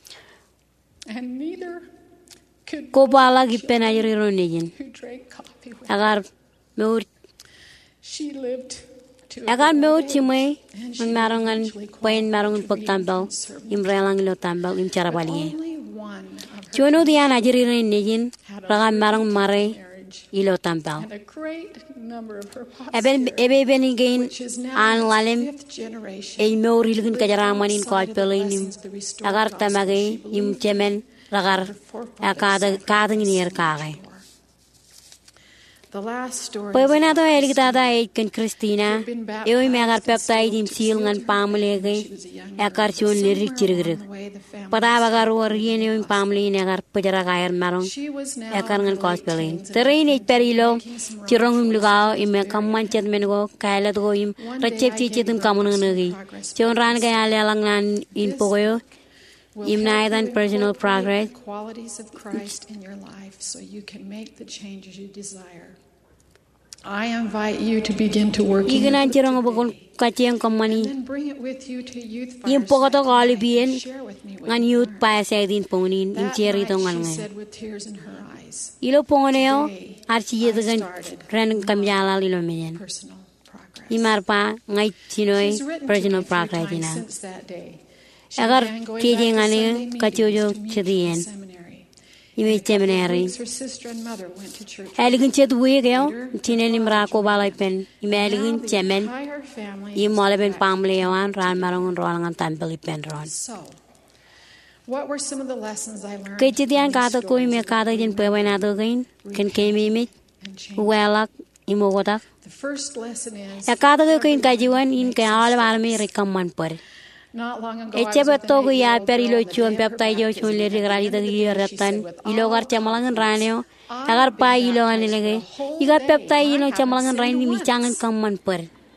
Speaker 6: And neither could
Speaker 4: Ko bala
Speaker 6: the
Speaker 4: gipen
Speaker 6: children
Speaker 4: ayri ronejin.
Speaker 6: who drank coffee with
Speaker 4: Agar
Speaker 6: her.
Speaker 4: meur
Speaker 6: She lived to a
Speaker 4: agar
Speaker 6: good
Speaker 4: meur
Speaker 6: old age,
Speaker 4: chimay
Speaker 6: and she
Speaker 4: an
Speaker 6: would
Speaker 4: marangan
Speaker 6: eventually
Speaker 4: poyen
Speaker 6: qualify
Speaker 4: marang
Speaker 6: to be
Speaker 4: pagtambal
Speaker 6: conservative.
Speaker 4: imrelang lo tambal im
Speaker 6: But
Speaker 4: charabali.
Speaker 6: only one of her
Speaker 4: Chuno dian
Speaker 6: children
Speaker 4: ajri ronejin
Speaker 6: had a
Speaker 4: ragan marang
Speaker 6: fruitful
Speaker 4: mare
Speaker 6: marriage,
Speaker 4: ilo tambal.
Speaker 6: and a great number of her
Speaker 4: Eben
Speaker 6: posterity,
Speaker 4: ebe benigain
Speaker 6: which is now
Speaker 4: an
Speaker 6: its
Speaker 4: lalem
Speaker 6: fifth generation,
Speaker 4: el meur ilgin
Speaker 6: lived
Speaker 4: kajaramanin
Speaker 6: outside
Speaker 4: koch
Speaker 6: of the
Speaker 4: pelin
Speaker 6: lessons of the restored
Speaker 4: agar
Speaker 6: gospel
Speaker 4: tamagay
Speaker 6: she
Speaker 4: im
Speaker 6: believed
Speaker 4: chemen ragar
Speaker 6: her forefathers
Speaker 4: akada kadang
Speaker 6: sacrificed
Speaker 4: nier
Speaker 6: so much
Speaker 4: kagay.
Speaker 6: for. The last story.
Speaker 4: Poi buena to elik tada kan Christina. Eoi me agar peptai dim sil ngan pamle ge. Akar chun lirik chirigrig. Pada bagar war yene un pamle ne agar pajara gair marong. Akar ngan cospelin. Terrain it perilo. Chirong him lugao im kamman chet mengo kailat go im rachep chi chetum kamun ngi. Chon ran ga ale langan in poyo. Im naidan personal progress.
Speaker 6: Qualities of Christ in your life so you can make the changes you desire. I invite you to begin to work in
Speaker 4: Igana chirong bokon kacheng kamani.
Speaker 6: and bring it with you to youth
Speaker 4: Im pokoto gali bien
Speaker 6: share with me.
Speaker 4: ngan youth pa sa din ponin im
Speaker 6: That
Speaker 4: cheri
Speaker 6: night
Speaker 4: to
Speaker 6: she
Speaker 4: ngan.
Speaker 6: said with tears in her eyes,
Speaker 4: Ilo pongoneo archi yedagan ren kamjala lilo mejen.
Speaker 6: personal progress.
Speaker 4: Imarpa ngai chinoi
Speaker 6: She's written to
Speaker 4: personal
Speaker 6: me 3
Speaker 4: progress
Speaker 6: times
Speaker 4: ina.
Speaker 6: since that day. She
Speaker 4: Agar
Speaker 6: began going
Speaker 4: keje
Speaker 6: back to
Speaker 4: ngane
Speaker 6: Sunday meetings
Speaker 4: kachojo
Speaker 6: to meet
Speaker 4: chedien.
Speaker 6: in the seminary.
Speaker 4: Ime seminary.
Speaker 6: Her sister and mother went to church.
Speaker 4: Eligin chet wegeo tinen imra ko balai pen. Ime eligin
Speaker 6: Now the
Speaker 4: chemen
Speaker 6: entire family
Speaker 4: im
Speaker 6: is
Speaker 4: mole ben
Speaker 6: back
Speaker 4: pamlewan ran marong rolangan tampeli pen ron.
Speaker 6: So, what were some of the lessons I learned?
Speaker 4: Kechitian
Speaker 6: from these
Speaker 4: kata ko ime
Speaker 6: stories
Speaker 4: kata
Speaker 6: of
Speaker 4: jin pewena to gain ken kemi mi
Speaker 6: and change?
Speaker 4: welak imogotak.
Speaker 6: The first lesson is
Speaker 4: Ya kata ko in kajiwan in kaya al balmi rekamman par.
Speaker 6: not long ago I was
Speaker 4: Eche
Speaker 6: with
Speaker 4: beto
Speaker 6: an
Speaker 4: ko ya
Speaker 6: 8-year-old
Speaker 4: perilo
Speaker 6: girl on the
Speaker 4: chuan
Speaker 6: day of her
Speaker 4: peptai jo
Speaker 6: baptism,
Speaker 4: chun le
Speaker 6: and at the
Speaker 4: regrali
Speaker 6: end
Speaker 4: ta
Speaker 6: of the
Speaker 4: gi
Speaker 6: day, she
Speaker 4: ratan
Speaker 6: said, with
Speaker 4: ilo
Speaker 6: all
Speaker 4: gar chamalangan raneo
Speaker 6: I've
Speaker 4: agar
Speaker 6: been
Speaker 4: pa ilo
Speaker 6: baptized
Speaker 4: anilege
Speaker 6: for a whole
Speaker 4: igar
Speaker 6: day,
Speaker 4: peptai
Speaker 6: and I
Speaker 4: ilo
Speaker 6: haven't
Speaker 4: chamalangan
Speaker 6: sinned
Speaker 4: rain ni
Speaker 6: once.
Speaker 4: changan kamman par.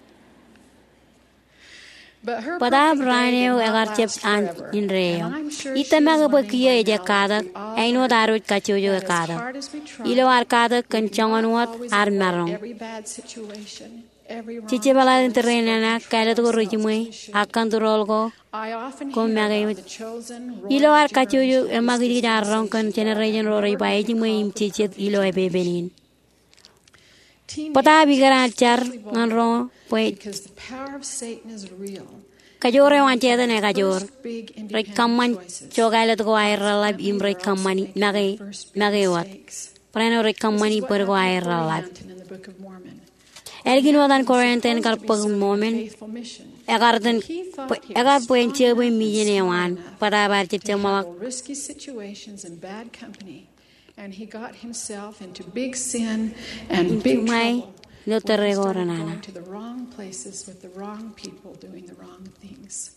Speaker 6: But her
Speaker 4: Pada
Speaker 6: perfect day
Speaker 4: raneo
Speaker 6: did not
Speaker 4: agar chep
Speaker 6: last
Speaker 4: an
Speaker 6: forever.
Speaker 4: in reo.
Speaker 6: And I'm sure
Speaker 4: Ita
Speaker 6: she's
Speaker 4: maga
Speaker 6: wondering
Speaker 4: bakiya
Speaker 6: by
Speaker 4: eje
Speaker 6: now,
Speaker 4: kada
Speaker 6: like we all
Speaker 4: aino
Speaker 6: are,
Speaker 4: darut kachojo
Speaker 6: that as
Speaker 4: kada.
Speaker 6: hard as we try,
Speaker 4: Ilo ar kada
Speaker 6: we do
Speaker 4: kenchangan
Speaker 6: not
Speaker 4: wat
Speaker 6: always
Speaker 4: ar
Speaker 6: avoid
Speaker 4: marong.
Speaker 6: every bad situation, every wrong
Speaker 4: Cice baladen
Speaker 6: choice, or
Speaker 4: terrenana
Speaker 6: control
Speaker 4: kailat go
Speaker 6: ourselves as
Speaker 4: rojimoi
Speaker 6: we should.
Speaker 4: akan turol go
Speaker 6: I often
Speaker 4: ko
Speaker 6: hear
Speaker 4: magai
Speaker 6: about the chosen
Speaker 4: ilo
Speaker 6: royal
Speaker 4: ar kachojo
Speaker 6: generation of
Speaker 4: emagi
Speaker 6: this
Speaker 4: darong kan
Speaker 6: dispensation.
Speaker 4: generation ro rei bai jimoi im cicet ilo ebe benin.
Speaker 6: Teenagers
Speaker 4: Pata bigaran char
Speaker 6: especially
Speaker 4: ngan ro poe
Speaker 6: because the power of Satan is real.
Speaker 4: kajore wan cheda ne kajor
Speaker 6: First big
Speaker 4: rei
Speaker 6: independent
Speaker 4: kamman
Speaker 6: choices.
Speaker 4: chogailat go air lab im rei
Speaker 6: We're also
Speaker 4: kammani
Speaker 6: making
Speaker 4: magai
Speaker 6: our first big
Speaker 4: magai wat
Speaker 6: mistakes.
Speaker 4: preno rei
Speaker 6: This
Speaker 4: kammani
Speaker 6: is what
Speaker 4: per go
Speaker 6: happened
Speaker 4: air
Speaker 6: to
Speaker 4: lab
Speaker 6: Orianton in the Book of Mormon.
Speaker 4: elgin wadan
Speaker 6: He was
Speaker 4: quarantine kar
Speaker 6: supposed to be
Speaker 4: pag
Speaker 6: serving a
Speaker 4: moment
Speaker 6: faithful mission.
Speaker 4: agarden
Speaker 6: He thought he was
Speaker 4: agar poen
Speaker 6: strong
Speaker 4: chebo
Speaker 6: enough
Speaker 4: mi
Speaker 6: and
Speaker 4: jene
Speaker 6: smart
Speaker 4: wan
Speaker 6: enough
Speaker 4: pada bar
Speaker 6: to
Speaker 4: chipte malak
Speaker 6: handle risky situations and bad company, and he got himself into big sin and big
Speaker 4: Intumay,
Speaker 6: trouble
Speaker 4: no
Speaker 6: when he
Speaker 4: terrego
Speaker 6: started
Speaker 4: ranana.
Speaker 6: going to the wrong places with the wrong people doing the wrong things.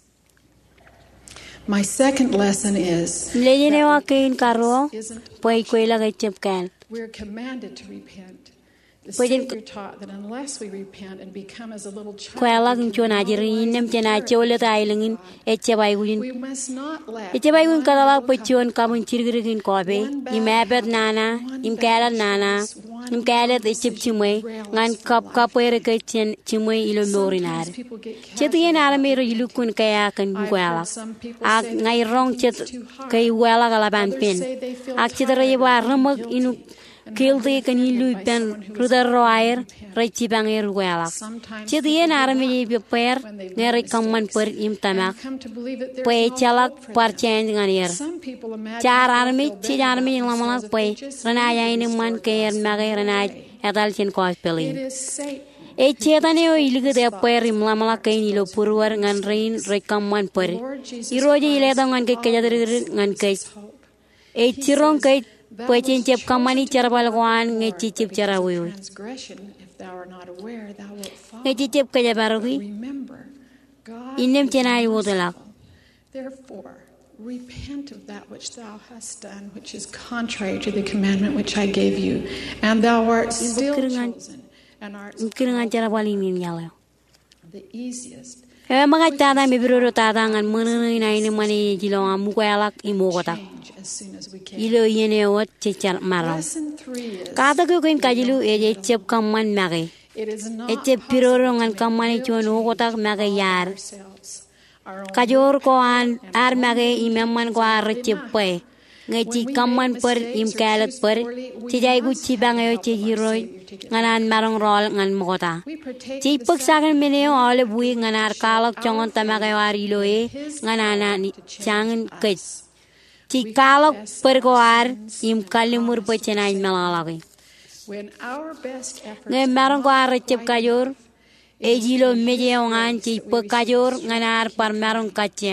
Speaker 6: My second lesson is
Speaker 4: lejene wa kein karo
Speaker 6: isn't
Speaker 4: poi koila ga chepkan
Speaker 6: we're commanded to repent. The
Speaker 4: Pwede-
Speaker 6: Savior taught that unless we repent and become as a little child,
Speaker 4: koila
Speaker 6: we
Speaker 4: gin
Speaker 6: can
Speaker 4: chona
Speaker 6: no
Speaker 4: jirin
Speaker 6: wise
Speaker 4: nem chena
Speaker 6: inherit
Speaker 4: chole
Speaker 6: the
Speaker 4: ta
Speaker 6: kingdom
Speaker 4: ailingin
Speaker 6: of God.
Speaker 4: eche bai guin
Speaker 6: We must not let
Speaker 4: eche bai gun
Speaker 6: one
Speaker 4: kadala
Speaker 6: little
Speaker 4: pechon
Speaker 6: couple,
Speaker 4: kamun chirgirgin kobe
Speaker 6: one bad
Speaker 4: im abet
Speaker 6: habit,
Speaker 4: nana
Speaker 6: one
Speaker 4: im
Speaker 6: bad
Speaker 4: kalat nana
Speaker 6: choice, one
Speaker 4: im kalat
Speaker 6: wrong
Speaker 4: echep
Speaker 6: decision
Speaker 4: chimoi
Speaker 6: derail us
Speaker 4: ngan
Speaker 6: from
Speaker 4: kap
Speaker 6: life.
Speaker 4: kapere ke chen chimoi ilo lorinar
Speaker 6: Sometimes people get
Speaker 4: chetien
Speaker 6: casual
Speaker 4: arme
Speaker 6: about
Speaker 4: ro
Speaker 6: repenting.
Speaker 4: ilukun kaya kan
Speaker 6: I've
Speaker 4: koila
Speaker 6: heard some people
Speaker 4: ak
Speaker 6: say that
Speaker 4: ngai rong
Speaker 6: repenting
Speaker 4: chet
Speaker 6: is too hard.
Speaker 4: kai wela gala ban
Speaker 6: Others
Speaker 4: pen
Speaker 6: say they feel
Speaker 4: ak chidare
Speaker 6: tired
Speaker 4: ba
Speaker 6: of being
Speaker 4: ramak
Speaker 6: guilty
Speaker 4: inu
Speaker 6: and
Speaker 4: kilde
Speaker 6: have
Speaker 4: kan
Speaker 6: been
Speaker 4: ilu
Speaker 6: offended by
Speaker 4: pen
Speaker 6: someone who is
Speaker 4: rudar
Speaker 6: hard to
Speaker 4: roair
Speaker 6: repent.
Speaker 4: rai chibanger wela
Speaker 6: Sometimes
Speaker 4: chedien
Speaker 6: people
Speaker 4: arme
Speaker 6: give
Speaker 4: ye
Speaker 6: up
Speaker 4: be per
Speaker 6: when they've
Speaker 4: ngere
Speaker 6: made
Speaker 4: kamman per
Speaker 6: mistakes
Speaker 4: im tamak
Speaker 6: and come to believe that there's
Speaker 4: pwe
Speaker 6: no
Speaker 4: chalak
Speaker 6: hope for
Speaker 4: par
Speaker 6: them.
Speaker 4: chen nganier
Speaker 6: Some people imagine
Speaker 4: char
Speaker 6: that they'll
Speaker 4: arme
Speaker 6: feel
Speaker 4: chi
Speaker 6: better
Speaker 4: arme
Speaker 6: about
Speaker 4: lamalak
Speaker 6: themselves if
Speaker 4: pwe
Speaker 6: they just
Speaker 4: rana
Speaker 6: leave the
Speaker 4: yain man
Speaker 6: restored
Speaker 4: ke
Speaker 6: gospel.
Speaker 4: magay
Speaker 6: No
Speaker 4: rana
Speaker 6: way.
Speaker 4: adal chen ko
Speaker 6: It
Speaker 4: pelin
Speaker 6: is Satan
Speaker 4: e
Speaker 6: who
Speaker 4: chetane o
Speaker 6: puts
Speaker 4: ilge de
Speaker 6: hopeless
Speaker 4: per
Speaker 6: thoughts
Speaker 4: im
Speaker 6: in the
Speaker 4: lamalak
Speaker 6: hearts
Speaker 4: kain
Speaker 6: of
Speaker 4: ilo
Speaker 6: those who
Speaker 4: purwar
Speaker 6: make
Speaker 4: ngan rein
Speaker 6: mistakes.
Speaker 4: re kamman per
Speaker 6: The Lord Jesus
Speaker 4: iroje ile
Speaker 6: Christ
Speaker 4: dongan ke kejader
Speaker 6: always
Speaker 4: ngan ke
Speaker 6: gives us hope.
Speaker 4: e
Speaker 6: He
Speaker 4: chirong
Speaker 6: says,
Speaker 4: ke
Speaker 6: "Thou
Speaker 4: pwe
Speaker 6: wast
Speaker 4: chen chep kamani
Speaker 6: chosen to be
Speaker 4: charbal
Speaker 6: the
Speaker 4: gwan
Speaker 6: Lord,
Speaker 4: nge
Speaker 6: but
Speaker 4: chi chep
Speaker 6: because
Speaker 4: chara
Speaker 6: of
Speaker 4: wi
Speaker 6: transgression, if thou art not aware, thou wilt fall."
Speaker 4: nge chi chep ke jabarogi
Speaker 6: But remember, God
Speaker 4: inem
Speaker 6: is
Speaker 4: chena i wodala
Speaker 6: merciful. Therefore, repent of that which thou hast done, which is contrary to the commandment which I gave you, and thou art still
Speaker 4: kiringan-
Speaker 6: chosen, and art
Speaker 4: kiringan
Speaker 6: called
Speaker 4: chara balin nin yalo
Speaker 6: the easiest.
Speaker 4: e mga tada me biro tada ngan munun na ini mani jilo amu ko alak imogota
Speaker 6: Change as soon as we can.
Speaker 4: ilo yene wat chichar maro
Speaker 6: Lesson 3 is
Speaker 4: kada ko kin kajilu e je chep kamman mage
Speaker 6: it is not
Speaker 4: e chep piroro
Speaker 6: possible
Speaker 4: ngan
Speaker 6: to
Speaker 4: kammani
Speaker 6: make
Speaker 4: chon
Speaker 6: real
Speaker 4: ogota
Speaker 6: change
Speaker 4: mage
Speaker 6: all by
Speaker 4: yar
Speaker 6: ourselves. Our own
Speaker 4: kajor ko
Speaker 6: will
Speaker 4: an
Speaker 6: and
Speaker 4: ar
Speaker 6: our
Speaker 4: mage
Speaker 6: own
Speaker 4: imemman ko ar
Speaker 6: intentions are
Speaker 4: chep
Speaker 6: not
Speaker 4: pe
Speaker 6: enough.
Speaker 4: ngai chi
Speaker 6: When we
Speaker 4: kamman
Speaker 6: make
Speaker 4: per
Speaker 6: mistakes
Speaker 4: im
Speaker 6: or
Speaker 4: kalat
Speaker 6: choose
Speaker 4: per
Speaker 6: poorly, we
Speaker 4: chi jai gu
Speaker 6: must
Speaker 4: chi
Speaker 6: have
Speaker 4: bang
Speaker 6: the
Speaker 4: e
Speaker 6: help
Speaker 4: chi
Speaker 6: of our
Speaker 4: jiroi
Speaker 6: Savior to get
Speaker 4: nganan
Speaker 6: back.
Speaker 4: marong rol ngan mogota
Speaker 6: We partake
Speaker 4: chi
Speaker 6: of the
Speaker 4: pak sagan
Speaker 6: sacrament
Speaker 4: meneo
Speaker 6: only
Speaker 4: ole
Speaker 6: after
Speaker 4: bui
Speaker 6: we
Speaker 4: nganar
Speaker 6: have
Speaker 4: kalak
Speaker 6: shown
Speaker 4: chongon
Speaker 6: our
Speaker 4: tamage
Speaker 6: faith
Speaker 4: war ilo e
Speaker 6: in His
Speaker 4: nganana
Speaker 6: power
Speaker 4: ni
Speaker 6: to change
Speaker 4: changen ke
Speaker 6: us.
Speaker 4: chi
Speaker 6: We
Speaker 4: kalak
Speaker 6: confess
Speaker 4: per ko
Speaker 6: our
Speaker 4: ar
Speaker 6: sins
Speaker 4: im
Speaker 6: and
Speaker 4: kalimur
Speaker 6: promise
Speaker 4: pe
Speaker 6: to
Speaker 4: chenai
Speaker 6: forsake
Speaker 4: melalagi
Speaker 6: When our best efforts
Speaker 4: ngai
Speaker 6: are
Speaker 4: marong ko
Speaker 6: not
Speaker 4: ar chep
Speaker 6: quite
Speaker 4: kajor
Speaker 6: enough, it
Speaker 4: e
Speaker 6: is
Speaker 4: jilo
Speaker 6: through
Speaker 4: meje
Speaker 6: His
Speaker 4: ongan
Speaker 6: grace
Speaker 4: chi
Speaker 6: that we
Speaker 4: pe
Speaker 6: receive
Speaker 4: kajor
Speaker 6: the strength
Speaker 4: nganar
Speaker 6: to keep
Speaker 4: par marong
Speaker 6: trying.
Speaker 4: kacheng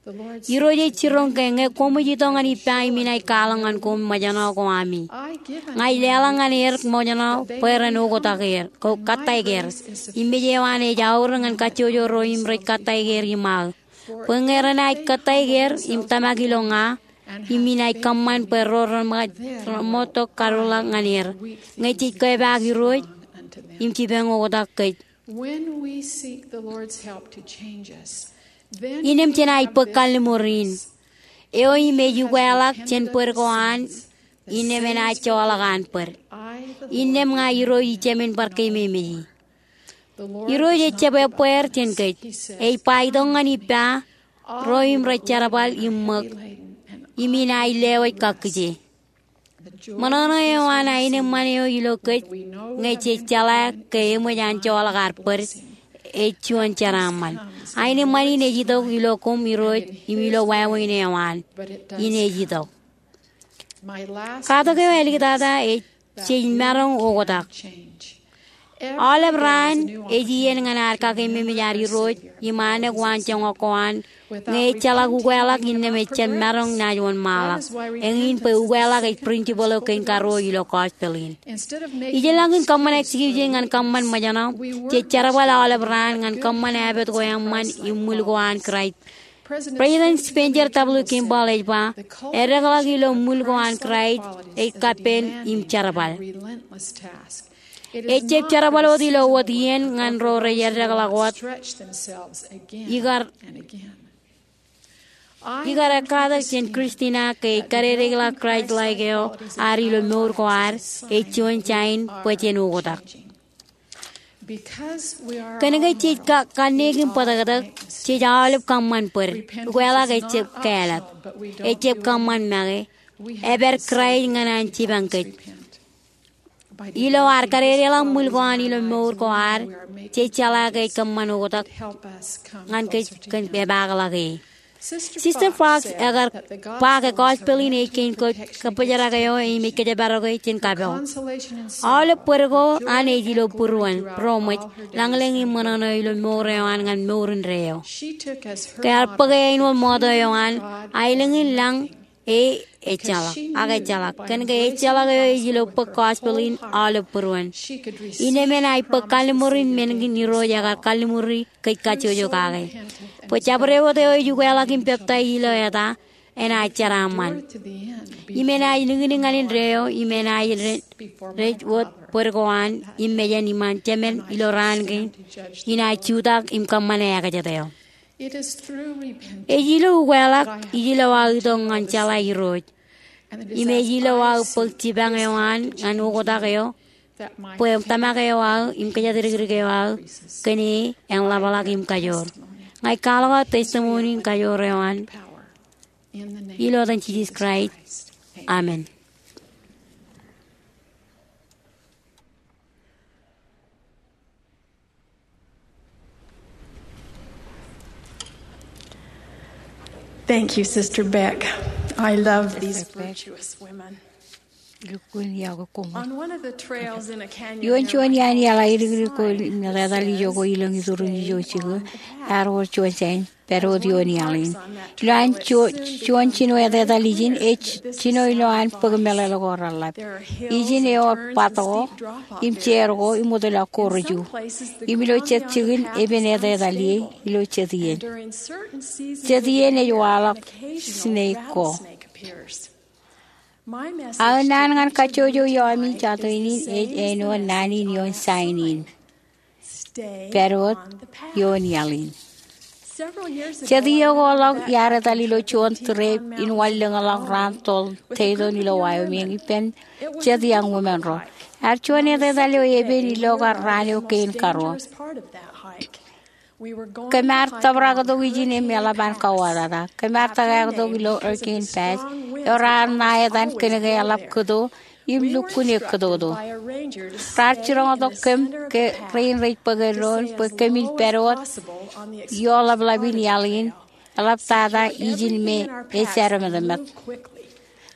Speaker 4: Iroje chirong kenge komu jitongan ipai minai kalangan kom majana ko ami. Ngai lelangan mojana perano ko taker ko kataiger. Imbejewane jaurangan kacojo roim rek kataiger imal. Pengeranai kataiger imtamagilonga iminai kaman peroran moto karola nganir. Ngai chikai bagi roj imchibengo ko takai.
Speaker 6: When we seek the Lord's help to change us,
Speaker 4: Inem chena ipakal morin. Eo imeju kwelak chen perkoan. Inem ena cholagan per. Inem nga iro ichemen parke memeji. Iro je chebe per chen kait. Ei paidongan ipa. Roim racharabal imak. Imina ilewai kakje. Manana eo ana inem maneo ilo kait. Ngai che chala ke emo jan cholagar per. Echuan charaman. Aine mani nejito ilo kom iroj imilo wawe newan. Inejito. Kata ke weli dada change marong ogotak. Olive ran ejien nganar ka ke memijari roj imane kwan chongo kwan nge chala guwela inne mechen marong na yon malak. Engin pe uwela ke principal ke karo ilo kospelin. Ijelangin kaman executive ngan kaman majana che charabala olive ran ngan kaman abet ko yang man imul kwan krait. President Spencer tablu kimbal ejba eragala ilo mul kwan krait e kapen im charabal. Echep charabal odilo odien ngan ro reyeragala wat igar Igara kada chen Christina ke kare regla Christ lageo ari lo mor ko ar e chon chain pechen ugotak. Kanega chit ka kanegin padagada chijalip kamman per gwela ke chep kalak e chep kamman mage eber Christ nganan chibangket. Ilo ar kare regla mulgoan ilo mor ko ar chichala ke kamman ugotak ngan ke kan bebagala ke. Sister Fox agar pakai gospel ini kain ko kapajara kayo ini kejabaro kayo chin kabel. All pergo ane jilo puruan promet langlengi manano ilo morewan ngan moren reo. Kaya pakai ino modo yoan ailengi lang echala aga chala kan ke echala kayo jilo pa gospel in all puruan. Ine men ay pa kalimurin mengi niro jaga kalimuri kay kachojo kagay. Pochabreo de hoy yuguela kim pepta ilo yata ena charaman. Imena ilinganin reo imena red wot pergoan imejan iman chemen ilo rangen ina chudak imkamane agajateo. Ejilo uguela ijilo wagdong anchala iroj. Imejilo wag pagtibang ewan anu kodakeo. Pues tamakayo wag imkajadrigriyo wag kani ang labalak imkayor. Ngai kalawa testimony kayo rewan. Ilo dan Jesus Christ. Amen.
Speaker 7: Thank you, Sister Beck. I love these virtuous women. On one of the trails in a canyon,
Speaker 4: Yon chuan yan yala irigri ko nalada li jogo ilang isurun jo chigo arwo chuan sen pero dion yalin lan chuan chino ya da lijin chino ilo an pagmela lo gorala ijin e o pato im chergo imodela korju imilo chet chigin ebene da li ilo chetien e yala snake Anan ngan kachojo yomi chato ini eno nani yon signin. Pero yon yalin. Jadi yo golok yara tali lo chuan trip in walang along rantol tedo nilo Wyoming ipen jadi ang women ro. Ar chuan ete tali o ebe nilo karranyo kain karo. Kemar tabrago wijine melaban kawarada. Kemar tagago gilo erkin pass. Orang naya dan kena gaya lap kudo, imluk kunyek kudo do. Rachirong atau ke rain rate pagaron, pekemil perot, yo lab labin yalin, lap tada ijin me eser medemet.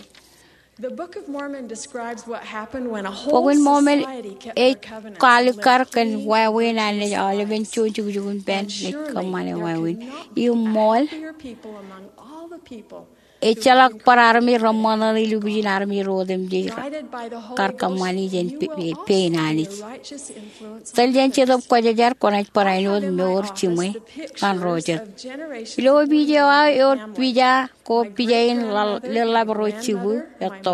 Speaker 6: The Book of Mormon describes what happened when a whole
Speaker 4: Pokun Mormon
Speaker 6: society kept
Speaker 4: e
Speaker 6: their covenants.
Speaker 4: kalikar kan wawin ane all ben chujugun ben
Speaker 6: And surely
Speaker 4: kamane
Speaker 6: there
Speaker 4: wawin
Speaker 6: could not
Speaker 4: you
Speaker 6: be a
Speaker 4: mall
Speaker 6: happier people among all the people
Speaker 4: echalak pararmi ramana ilubijin armi rodem je karkamani jen peinani taljen chedop kwajajar konaj parainod meor chimai kan rojer ilo bijawa yor pija ko pijain lelabro chibu etto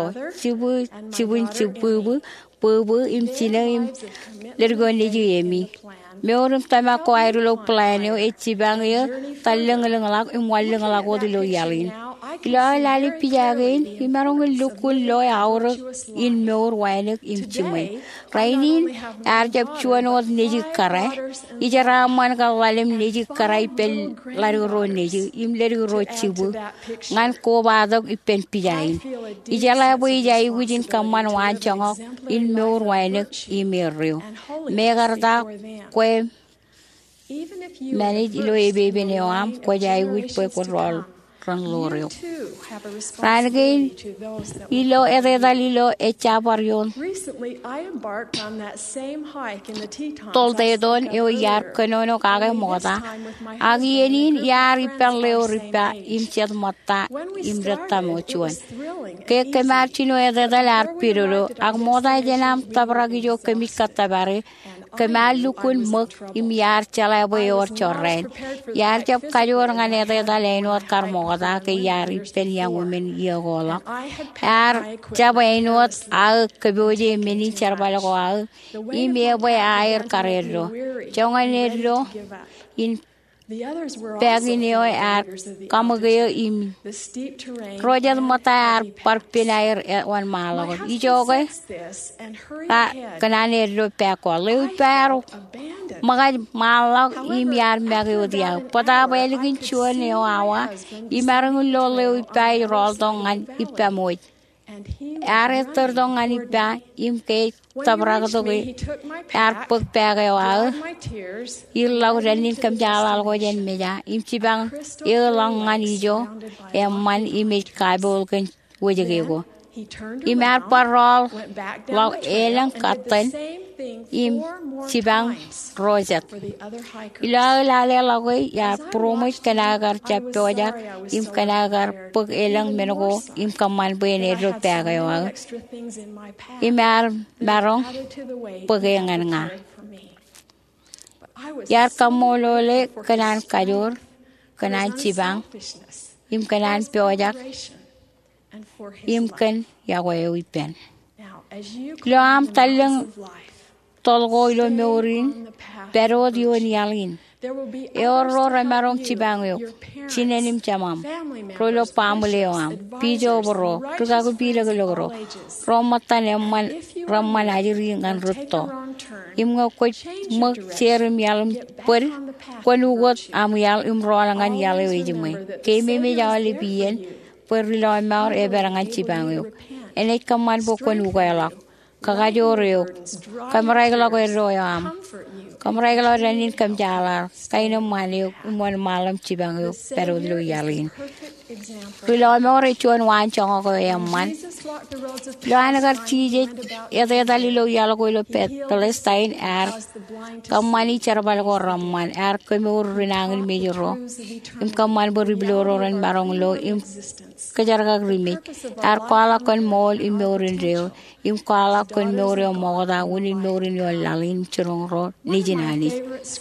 Speaker 4: chibu pubu imchina im lergoni jemi meorum tama ko airulo planeo echibang yo tallengalak imwallengalak odilo yalin ilo lali pijagen imarong lukul lo aur in meor wainek imchimai rainin arjab chuanod neji kare ijaraman ka walim neji karai pel laruro neji im laruro chibu ngan ko badok ipen pijain ijala bo ijai wujin kaman wanchangok in meor wainek imerrio megarda kwe manage ilo ebebe neam ko jai wuj po ko rol Lorio. Rangain ilo eredalilo echabarion.
Speaker 7: Recently, I embarked on that same hike in the Tetons.
Speaker 4: Toldedon eo yar kanono kage moda. Agienin yar ipeleo ripa imchet mata imretta mochuan. Ke kemarchino eredalar pirolo ag moda jenam tabragijo kemikatabare. Kemalukun muk im yar chala boyor chorren. Yar jab kajor ngane eredaleno karmoda ke yar ipen yang women yagola. Yar jab enot ag keboje meni charbalago ag ime boy air karero. Jonganero in Pagineo at Kamageo im Roger Motar Parpinair at 1 mile. Ijoga Cananero Paco, Lou Paro Magad Malak Imiar Magodia, Potaba Elegant Chuaneo Awa, Imarangulo Lou Pai Roldong and Ipamoit. Areterdong anipa imke tabragadoge arpok pagawal ilaw renin kamjalal ko jen meja imchibang ilang ganijo emman image kabol kan wajagego imar parol law elang katan im chibang rojat ilaw lale lagoy ya promote kanagar chaptoja im kanagar pag elang menogo im kaman bene ro pagawal imar barong pagengan nga yar kamolole kanan kajor kanan chibang im kanan pojak im kan yagoy wipen lo am talang tolgo ilo meorin pero dio nialin eoro ramarong chibangyo chinenim chamam rolo pamuleo am pijo boro tugagu pilagoloro romatan emman ramman ajiri ngan rutto imgo ko mak cherim yalum per konugot am yal imrolangan yale wejimai keme me jawali bien per lo mar eberangan chibangyo ene kaman bo konugala kagajoreo kamraiglo ko royam kamraiglo renin kamjala kaino maniu mon malam chibangyo pero lo yalin lo more chuan wan chong ko yamman lo anagar chije ede dalilo yalo ko lo pet Palestine ar kamani charbal ko ramman ar kemur rinangin mejoro im kaman boribloro ran marong lo im kajarga grimi ar kwala kon mol im morin reo im kwala kon morio moda woni morin yo lalin churong ro nijinani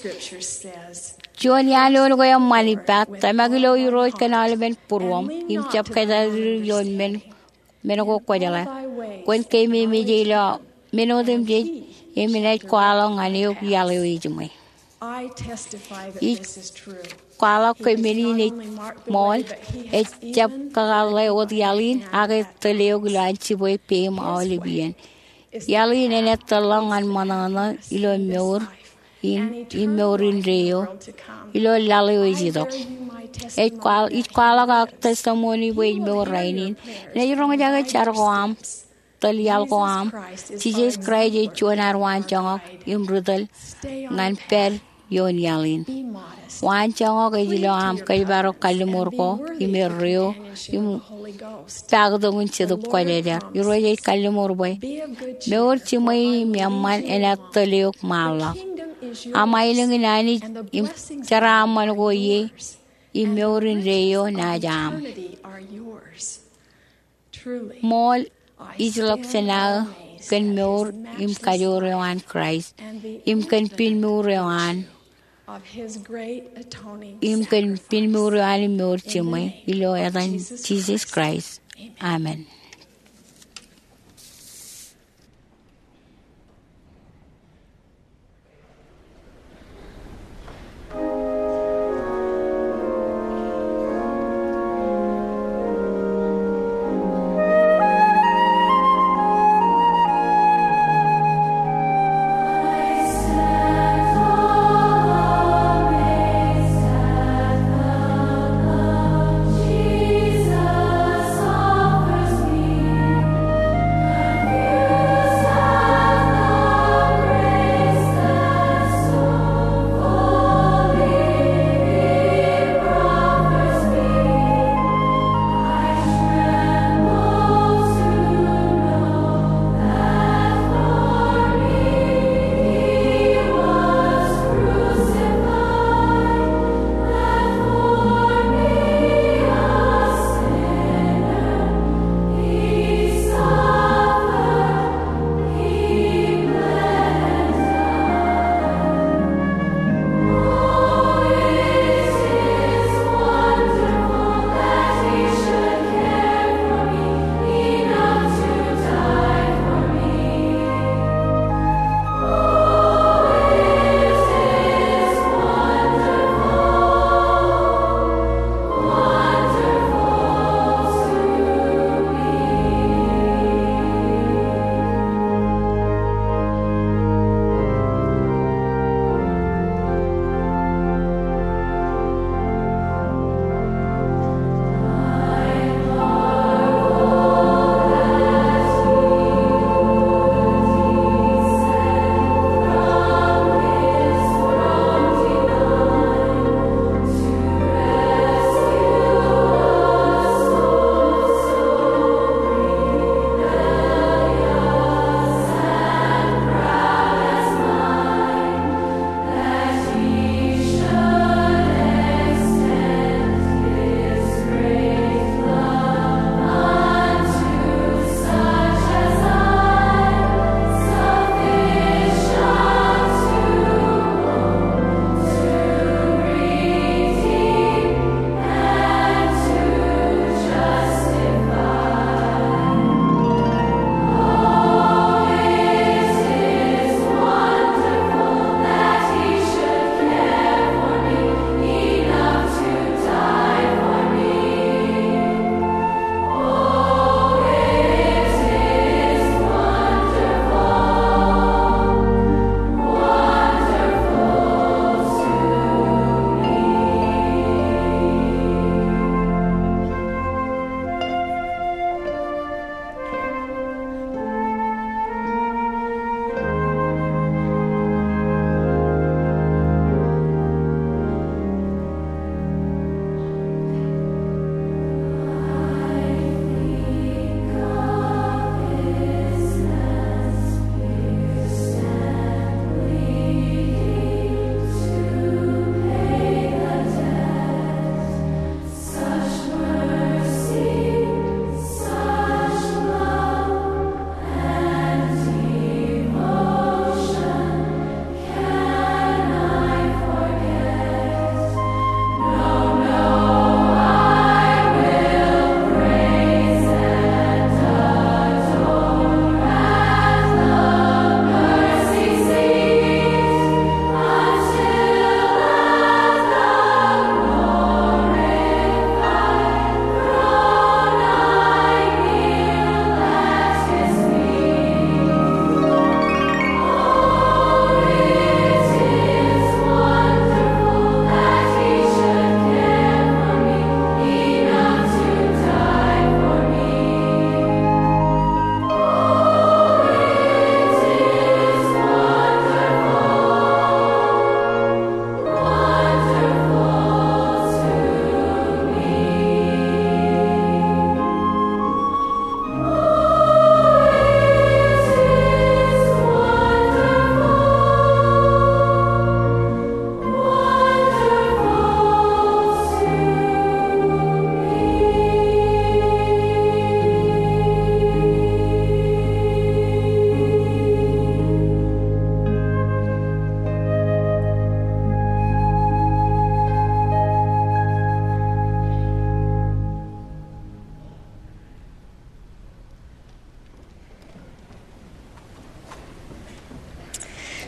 Speaker 4: John yalo ko yung manipat tamagilo yuro kanal ben purwam im chap kada yon men menogo kwajala kwen kay mi jelo menodem je eminate kwala ngani yok yalo ijumay
Speaker 7: I testify that this is true.
Speaker 4: Kwala ko menini mol et chap kagale od yalin age teleo glanchi boy pem olivian yalin enet talangan manana ilo meur in meurin reo ilo lalo ijido et kwala ka testimony boy meur rainin ne yurong jaga chargoam talial ko am Jesus Christ je chuanar wan changok imrudal ngan per yon yalin wan changok e jilo am kay baro kalimur ko imerrio im tagdongun chedup ko leder yuro je kalimur boy meor chimai miamman enat taliok mala amailing nani im charaman go ye imeurin reyo na jam.
Speaker 6: eternity are yours. Truly,
Speaker 4: Mol islok sana kan meur im kayo rewan Christ. Im kan pin meur rewan.
Speaker 6: of his great atoning
Speaker 4: Im kan pin meur rewan im meur
Speaker 6: In the
Speaker 4: chimay.
Speaker 6: name
Speaker 4: Ilo
Speaker 6: of
Speaker 4: yatan
Speaker 6: Jesus
Speaker 4: Jesus Christ. Amen.
Speaker 8: Jesus offers me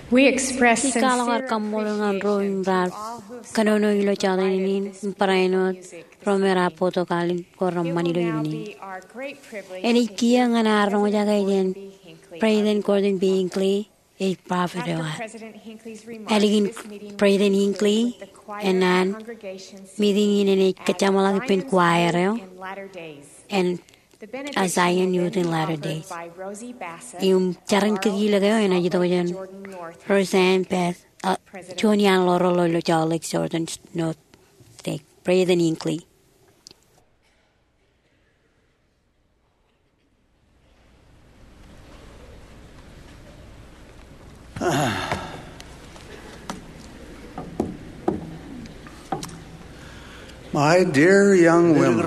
Speaker 3: We express
Speaker 4: Di
Speaker 3: sincere
Speaker 4: kalagar kamulangan roing
Speaker 3: appreciation to
Speaker 4: ral.
Speaker 3: all who have
Speaker 4: Kanono ilo
Speaker 3: supported
Speaker 4: chada
Speaker 3: the
Speaker 4: inin
Speaker 3: music
Speaker 4: paraino
Speaker 3: this
Speaker 4: romera
Speaker 3: evening.
Speaker 4: poto kalin koram
Speaker 3: It will
Speaker 4: manilo
Speaker 3: now
Speaker 4: ibinin.
Speaker 3: be our great privilege
Speaker 4: Eni
Speaker 3: to
Speaker 4: kia
Speaker 3: hear from
Speaker 4: nganarong
Speaker 3: President
Speaker 4: jaga
Speaker 3: Gordon
Speaker 4: jen
Speaker 3: B. Hinckley,
Speaker 4: President
Speaker 3: our
Speaker 4: Gordon B.
Speaker 3: Congress.
Speaker 4: Hinckley e prophet
Speaker 3: After
Speaker 4: wa.
Speaker 3: President Hinckley's remarks,
Speaker 4: Eligin
Speaker 3: this meeting will
Speaker 4: President
Speaker 3: conclude
Speaker 4: Hinckley
Speaker 3: with the choir
Speaker 4: and
Speaker 3: and
Speaker 4: nan
Speaker 3: congregation
Speaker 4: meeting
Speaker 3: singing
Speaker 4: in a
Speaker 3: at
Speaker 4: kachamala pin
Speaker 3: Zion's
Speaker 4: choir
Speaker 3: Youth in Latter Days.
Speaker 4: and
Speaker 3: The
Speaker 4: a
Speaker 3: benediction
Speaker 4: Zion
Speaker 3: will
Speaker 4: Youth
Speaker 3: then
Speaker 4: in
Speaker 3: be
Speaker 4: Latter
Speaker 3: offered
Speaker 4: Days.
Speaker 3: by Rosie Bassett,
Speaker 4: Yung charan
Speaker 3: tomorrow
Speaker 4: kagila
Speaker 3: in
Speaker 4: kayo
Speaker 3: Salt
Speaker 4: na
Speaker 3: Lake,
Speaker 4: jito jen
Speaker 3: Jordan North.
Speaker 4: Roseanne Beth Chunian Loro Lolo Jalik Jordan no take President Hinckley.
Speaker 8: My dear young women,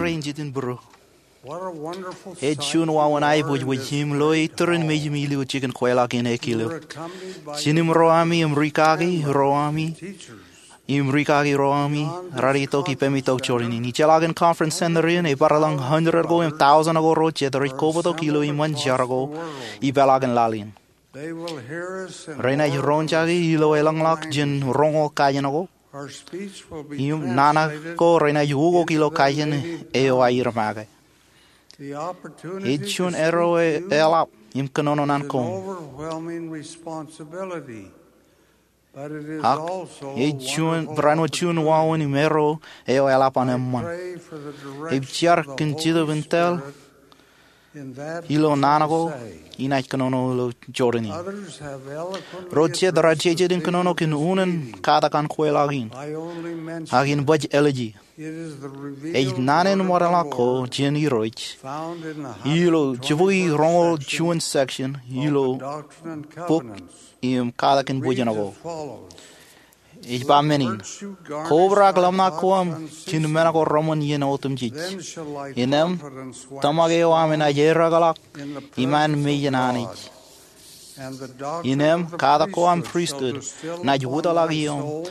Speaker 9: What
Speaker 8: a wonderful
Speaker 9: Ed
Speaker 8: sight
Speaker 9: Shun
Speaker 8: you
Speaker 9: wa wan
Speaker 8: are
Speaker 9: ai
Speaker 8: in
Speaker 9: buj
Speaker 8: this
Speaker 9: him
Speaker 8: great
Speaker 9: loy turn
Speaker 8: hall.
Speaker 9: me jimi li chicken kwela kin e
Speaker 8: You
Speaker 9: kilo.
Speaker 8: were accompanied by
Speaker 9: Chinim
Speaker 8: your
Speaker 9: roami amrikagi
Speaker 8: grandmothers,
Speaker 9: roami
Speaker 8: teachers,
Speaker 9: imrikagi roami rarito ki pemito chorini ni chelagan conference center in e paralang 100 ago 1000 ago ro chetri koboto kilo iman jarago I belagan lalin.
Speaker 8: they will hear us in
Speaker 9: Reina
Speaker 8: more
Speaker 9: jronjagi ilo elang lak jin rongo kayan ago.
Speaker 8: Our speech will be
Speaker 9: Im nana ko reina jugo kilo
Speaker 8: into their
Speaker 9: kayan
Speaker 8: native
Speaker 9: e o
Speaker 8: tongue.
Speaker 9: airmaga.
Speaker 8: The opportunity to
Speaker 9: Ed
Speaker 8: speak
Speaker 9: ero e
Speaker 8: to you
Speaker 9: elap im kanono
Speaker 8: is
Speaker 9: nan
Speaker 8: an
Speaker 9: kong.
Speaker 8: overwhelming responsibility, but it is
Speaker 9: Hak
Speaker 8: also
Speaker 9: e
Speaker 8: a
Speaker 9: chun
Speaker 8: wonderful
Speaker 9: brano chun wawan i mero e o elap
Speaker 8: I
Speaker 9: anemman.
Speaker 8: pray for the
Speaker 9: E
Speaker 8: direction
Speaker 9: bjar
Speaker 8: of the
Speaker 9: kinchido
Speaker 8: Holy
Speaker 9: vintel
Speaker 8: Spirit in that
Speaker 9: ilo
Speaker 8: which I
Speaker 9: nanago
Speaker 8: say.
Speaker 9: inait kanono lo jorani.
Speaker 8: Others have eloquently
Speaker 9: Roche
Speaker 8: addressed
Speaker 9: drache
Speaker 8: the
Speaker 9: din
Speaker 8: theme
Speaker 9: kanono
Speaker 8: of
Speaker 9: kin
Speaker 8: this
Speaker 9: unen
Speaker 8: meeting.
Speaker 9: kada kan kwelagin.
Speaker 8: I only mention
Speaker 9: Hagin baj elegy.
Speaker 8: it is the
Speaker 9: E
Speaker 8: revealed
Speaker 9: nanen
Speaker 8: word of
Speaker 9: morala
Speaker 8: the
Speaker 9: ko
Speaker 8: Lord
Speaker 9: jeni roich.
Speaker 8: found in the
Speaker 9: Ilo jivui
Speaker 8: 121st
Speaker 9: rongo
Speaker 8: section
Speaker 9: chun section
Speaker 8: of the
Speaker 9: ilo
Speaker 8: Doctrine and
Speaker 9: book
Speaker 8: Covenants.
Speaker 9: im kada kin
Speaker 8: Reads
Speaker 9: bujanago.
Speaker 8: as follows.
Speaker 9: Ich ba menin.
Speaker 8: Virtue garnish
Speaker 9: Cobra
Speaker 8: thy
Speaker 9: glamna
Speaker 8: thoughts
Speaker 9: koam
Speaker 8: unceasingly.
Speaker 9: kin menako romon yen autumn jich.
Speaker 8: Then shall thy
Speaker 9: Inem
Speaker 8: confidence wax
Speaker 9: tamage o amen a yera galak
Speaker 8: in the
Speaker 9: iman
Speaker 8: presence
Speaker 9: me
Speaker 8: of
Speaker 9: yanani.
Speaker 8: God. And the doctrine
Speaker 9: Inem
Speaker 8: of the
Speaker 9: kada koam
Speaker 8: priesthood
Speaker 9: priesthood
Speaker 8: shall distill
Speaker 9: na
Speaker 8: upon
Speaker 9: juda
Speaker 8: thy
Speaker 9: lagi yom.
Speaker 8: soul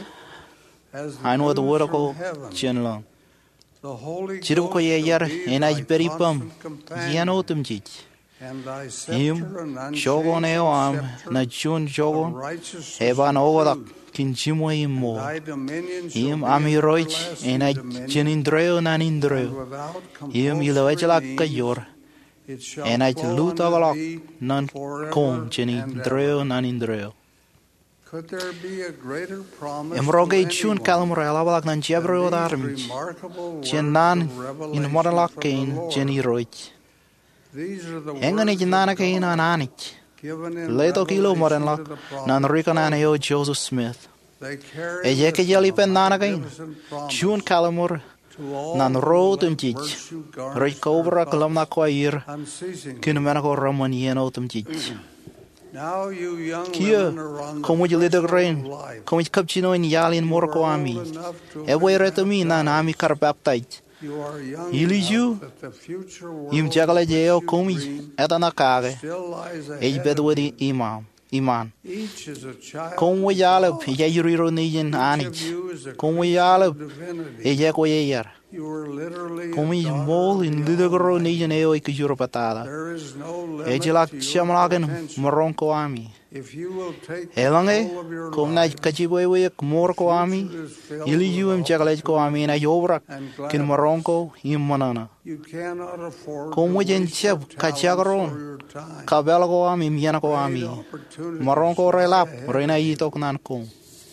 Speaker 8: as the
Speaker 9: I know the
Speaker 8: dews
Speaker 9: word
Speaker 8: from
Speaker 9: ko
Speaker 8: heaven.
Speaker 9: chen lang.
Speaker 8: The Holy
Speaker 9: Chiru ko
Speaker 8: Ghost
Speaker 9: ye
Speaker 8: shall
Speaker 9: yer
Speaker 8: be
Speaker 9: en a
Speaker 8: thy
Speaker 9: beri pam
Speaker 8: constant companion,
Speaker 9: yen autumn jich.
Speaker 8: and thy
Speaker 9: Im
Speaker 8: scepter and
Speaker 9: shogon e o am
Speaker 8: unchanging
Speaker 9: na
Speaker 8: scepter
Speaker 9: chun
Speaker 8: of
Speaker 9: shogon
Speaker 8: righteousness
Speaker 9: eba
Speaker 8: and
Speaker 9: no odak
Speaker 8: truth.
Speaker 9: kin chimo im mo.
Speaker 8: Thy dominion shall
Speaker 9: Im
Speaker 8: be
Speaker 9: ami
Speaker 8: an
Speaker 9: roich en a
Speaker 8: everlasting
Speaker 9: jenin
Speaker 8: dominion,
Speaker 9: dreo nan
Speaker 8: and
Speaker 9: indreo.
Speaker 8: without
Speaker 9: Im ilo
Speaker 8: compulsory
Speaker 9: ejala
Speaker 8: means
Speaker 9: kayor.
Speaker 8: it shall
Speaker 9: En a
Speaker 8: flow
Speaker 9: luta
Speaker 8: unto
Speaker 9: galak
Speaker 8: thee
Speaker 9: nan
Speaker 8: forever
Speaker 9: kom jenin
Speaker 8: and
Speaker 9: dreo
Speaker 8: ever.
Speaker 9: nan indreo.
Speaker 8: Could there be a greater promise
Speaker 9: Emroge
Speaker 8: to
Speaker 9: chun
Speaker 8: anyone
Speaker 9: kalmro alabalak nan
Speaker 8: than
Speaker 9: jebreo
Speaker 8: these
Speaker 9: darmich.
Speaker 8: remarkable words
Speaker 9: Chen nan
Speaker 8: of
Speaker 9: in
Speaker 8: revelation
Speaker 9: moralak
Speaker 8: from the
Speaker 9: kein
Speaker 8: Lord?
Speaker 9: jeni roich.
Speaker 8: These are the
Speaker 9: Engani
Speaker 8: words
Speaker 9: jinana
Speaker 8: of
Speaker 9: kein
Speaker 8: God
Speaker 9: ananich.
Speaker 8: given in
Speaker 9: Leto kilo
Speaker 8: revelation
Speaker 9: morenlak
Speaker 8: to the
Speaker 9: nan
Speaker 8: prophet
Speaker 9: rikanan
Speaker 8: Joseph.
Speaker 9: eo Joseph Smith.
Speaker 8: They carry
Speaker 9: E jeke
Speaker 8: with
Speaker 9: jeli
Speaker 8: them a
Speaker 9: pen nana kein.
Speaker 8: magnificent
Speaker 9: Chun
Speaker 8: promise
Speaker 9: kalmur
Speaker 8: to all
Speaker 9: nan
Speaker 8: who
Speaker 9: road
Speaker 8: let
Speaker 9: um jich.
Speaker 8: virtue garnish
Speaker 9: Roi
Speaker 8: their
Speaker 9: cobra kalamna
Speaker 8: thoughts
Speaker 9: kwair.
Speaker 8: unceasingly.
Speaker 9: Kin menako ramon yen autumn jich.
Speaker 8: Now you young
Speaker 9: Kia,
Speaker 8: women are on the
Speaker 9: como je lider
Speaker 8: threshold
Speaker 9: rain,
Speaker 8: of life.
Speaker 9: como je kapchino in yalin
Speaker 8: You are
Speaker 9: morko
Speaker 8: old
Speaker 9: ami.
Speaker 8: enough to
Speaker 9: E
Speaker 8: have
Speaker 9: way
Speaker 8: been
Speaker 9: reto mi na ami kar baptized.
Speaker 8: You are young
Speaker 9: Iliju,
Speaker 8: enough that the future world
Speaker 9: im
Speaker 8: of
Speaker 9: jagala
Speaker 8: which
Speaker 9: jeo
Speaker 8: you
Speaker 9: komi
Speaker 8: dream
Speaker 9: etana kage.
Speaker 8: still lies
Speaker 9: E
Speaker 8: ahead of
Speaker 9: bedwadi
Speaker 8: you.
Speaker 9: iman.
Speaker 8: Each is a child
Speaker 9: Como
Speaker 8: of
Speaker 9: yalab
Speaker 8: God.
Speaker 9: ye yuriro ni yin
Speaker 8: Each of
Speaker 9: anich.
Speaker 8: you is a
Speaker 9: Como
Speaker 8: creature
Speaker 9: yalab
Speaker 8: of divinity.
Speaker 9: e je ko ye yer.
Speaker 8: You are literally
Speaker 9: Como
Speaker 8: a
Speaker 9: je
Speaker 8: daughter
Speaker 9: mol
Speaker 8: of
Speaker 9: in
Speaker 8: the
Speaker 9: lidegro ni
Speaker 8: Almighty.
Speaker 9: yin eo ik juro patada.
Speaker 8: There is no
Speaker 9: E
Speaker 8: limit
Speaker 9: jilak
Speaker 8: to your
Speaker 9: chamlagen
Speaker 8: potential.
Speaker 9: moronko ami.
Speaker 8: If you will take
Speaker 9: Elange,
Speaker 8: control of your
Speaker 9: kom na
Speaker 8: lives,
Speaker 9: kajiboy we morko ami.
Speaker 8: future is filled
Speaker 9: Iliju im
Speaker 8: with
Speaker 9: jagalej ko ami na yobrak.
Speaker 8: and
Speaker 9: Kin
Speaker 8: gladness.
Speaker 9: moronko im manana.
Speaker 8: You cannot afford
Speaker 9: Como
Speaker 8: to
Speaker 9: jen
Speaker 8: waste your
Speaker 9: chep
Speaker 8: talents
Speaker 9: kachagaron.
Speaker 8: or your time.
Speaker 9: Kabel ko ami miana ko ami.
Speaker 8: Great opportunities
Speaker 9: Moronko relap
Speaker 8: lie ahead
Speaker 9: reina
Speaker 8: of you.
Speaker 9: yitok nan ko.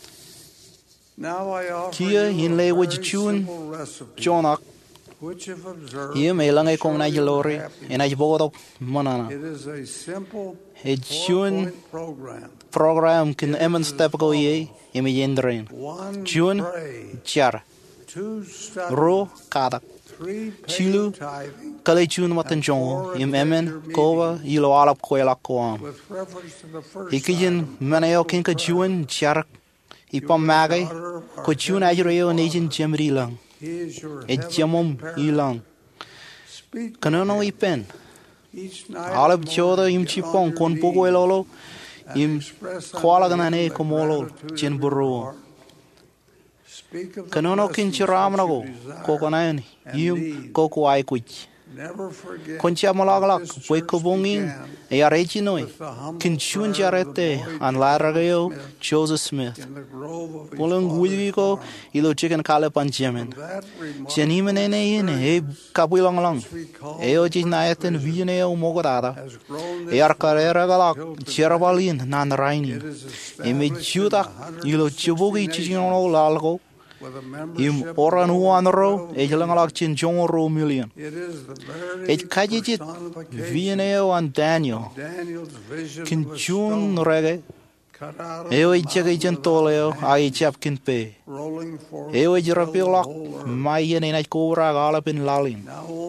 Speaker 8: Now I offer
Speaker 9: Kia
Speaker 8: you
Speaker 9: in
Speaker 8: a
Speaker 9: le
Speaker 8: very
Speaker 9: waj chun
Speaker 8: simple recipe,
Speaker 9: jonak.
Speaker 8: which if observed
Speaker 9: Ie me
Speaker 8: will
Speaker 9: langai kong na
Speaker 8: assure you
Speaker 9: jilori.
Speaker 8: happiness.
Speaker 9: En aj bogodok manana.
Speaker 8: It is a simple
Speaker 9: E chun
Speaker 8: four-point program.
Speaker 9: program kin emen step ko ye. Imi yendrein.
Speaker 8: One,
Speaker 9: Chun
Speaker 8: pray.
Speaker 9: jar.
Speaker 8: Two, study.
Speaker 9: Ro kadak.
Speaker 8: Three, pay
Speaker 9: Chilu.
Speaker 8: tithing.
Speaker 9: Kale chun matan jongo. Im emen kova ilo alap koelak ko am.
Speaker 8: With reference to the first
Speaker 9: Ikijin
Speaker 8: item,
Speaker 9: maneo kin ka chun jar. Ipam magay. Ko chun ajreo nejin jemri lang.
Speaker 8: He is your
Speaker 9: E
Speaker 8: heavenly
Speaker 9: jamom
Speaker 8: parent.
Speaker 9: ilang.
Speaker 8: Speak to
Speaker 9: Kanono
Speaker 8: him
Speaker 9: ipen.
Speaker 8: each night
Speaker 9: Alap
Speaker 8: and
Speaker 9: choda
Speaker 8: morning.
Speaker 9: im
Speaker 8: Get on
Speaker 9: chipong
Speaker 8: your
Speaker 9: kon pugo
Speaker 8: knees
Speaker 9: elolo.
Speaker 8: and
Speaker 9: Im
Speaker 8: express unto
Speaker 9: kwala
Speaker 8: him
Speaker 9: ganane
Speaker 8: the
Speaker 9: komolo
Speaker 8: gratitude
Speaker 9: chen
Speaker 8: of your
Speaker 9: buru.
Speaker 8: heart. Speak of the
Speaker 9: Kanono kin
Speaker 8: blessings
Speaker 9: chiram
Speaker 8: which
Speaker 9: nago.
Speaker 8: you desire
Speaker 9: Kokonayan
Speaker 8: and
Speaker 9: im
Speaker 8: need.
Speaker 9: koko ay kuch. Concha malagalak, poi kobongin, e areti noi. Kinchun jarete, an larageo, Joseph Smith. Pulang guigo, ilo chicken kale panjamin. Jenimene in, e kapulang lang. E oji naeten viene o mogorada. E arcarera galak, cherabalin, nan raini. E me juda, ilo chubugi chichino lalgo. Im oran huanro, e jalangalak chin jongoro million. Et kajit Vieneo and Daniel. Kinchun rege. Eo ichega gentoleo, ai chapkin pe. Eo jirapilak, mayen in a cobra galapin lalin.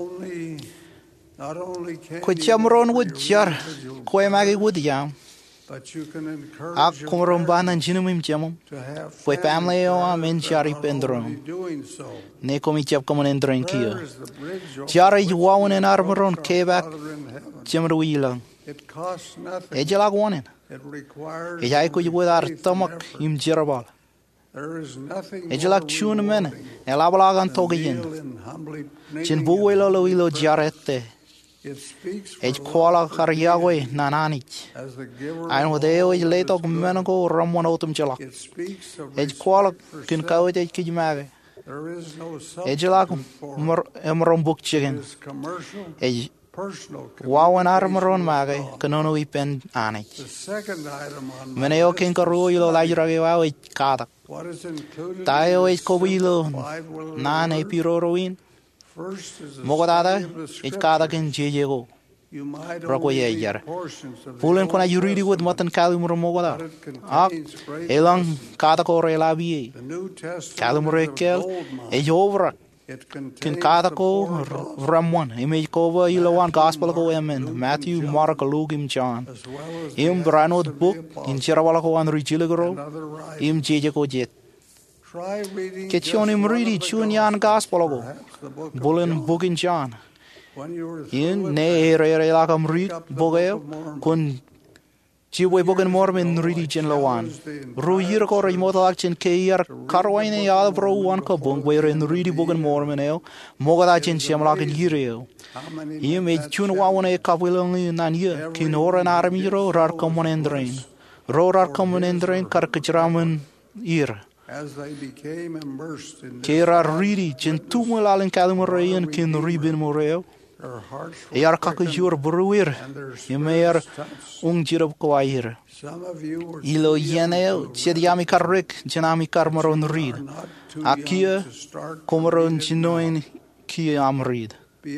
Speaker 9: Quichamron would jar, quemagi wood yam. Ak kumromban and jinumim jamum. Fue family o am in Jari Pendron. Nekomi chap common in drink here. Jari wowan in armoron kebak, Jimruilang. Ejalag wanted. Ejai could with our stomach im jerabal. Ejalak tune men, elabalag and togayin. Jinbuelo ilo jarete. Ej koala karyawe nananich. And with eo ej letok menago ramon autumn jalak. Ej koala kin kawit ej kijmage. Ejalak emron book chicken. Ej wawan armoron mage kanono ipen anich. Meneo kin karu ilo lajrage waw ej kadak. Tayo ej kobilo nan e piroroin. Mogadada, it kadakin jejego. Rokoyer. Pullen kona yuridi with mutton calumur mogada. Ak, elang kadako relabi. Calumrekel, a jovra. Kin kadako ramon, image cover ilowan gospel go emin, Matthew, Mark, Luke, John. Im Branod book in Cherawalaco and Richiligro, im jejego jet. Ketchonim ready, Chunyan Gospel. Bullen Bookin John. In ne relakam read Bogeo, Kun Chiwe Bogan Mormon ready Genlawan. Ruirko remote action Kayer, Carwine Albro, one kabung, where in ready Bogan Mormoneo, Mogadachin Shamlak and Yireo. You made Chunwawan a couple only nan year, Kinor and Armiro, Rar common and drain. Rorar common and drain, Karkachraman ear. Kera riri centumul alin kalumurayan kin ribin moreo. Ear kakajur bruir. Yemer jirab kwair. Ilo yeneo chediami karrik janami karmaron reed. Akia komaron chinoin kiam reed.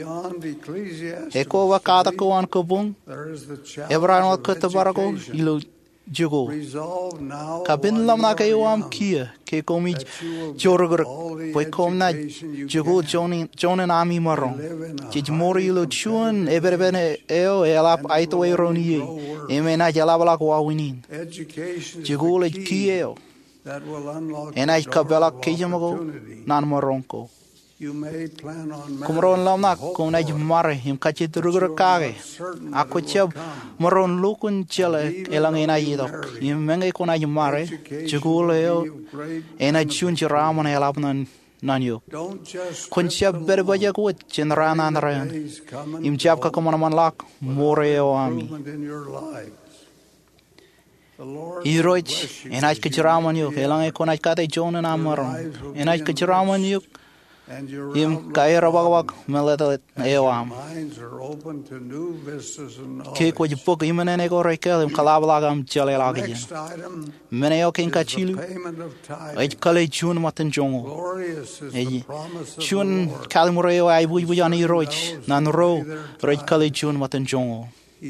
Speaker 9: Eko wakata ko an kabung. Ebran katabarako ilo Jugo. Kabin lam na kayo am kia, ke komi jorger, poi komna jugo jonen ami maron. Jij mori lo chun, eberbene eo elap aito eroni, emena jalabalak wawinin. Jugo le kieo. En ai kabela kejamago, nan maronko. Kumron lamnak kung na jumare him kachit rugur kage. Ako chab maron lukun chele elang inayidok. Him menge kung na jumare juguleo ena chun chiraman elap nanyo. Kun chab berbaja kuat chenrana anrayan. Him chab ka kumanaman lak moreo ami. Iroich enaj kachiraman yuk elang e kunaj kate jonen amaron. Enaj kachiraman yuk Im kaira bagwag meletat ewam. Ke ko jipok imene ko rekel im kalabalagam chale lagin. Meneo ken kachilu. Ej kale chun matan jongo. Ej chun kalmureo ai bujani roich nan ro rej kale chun matan jongo.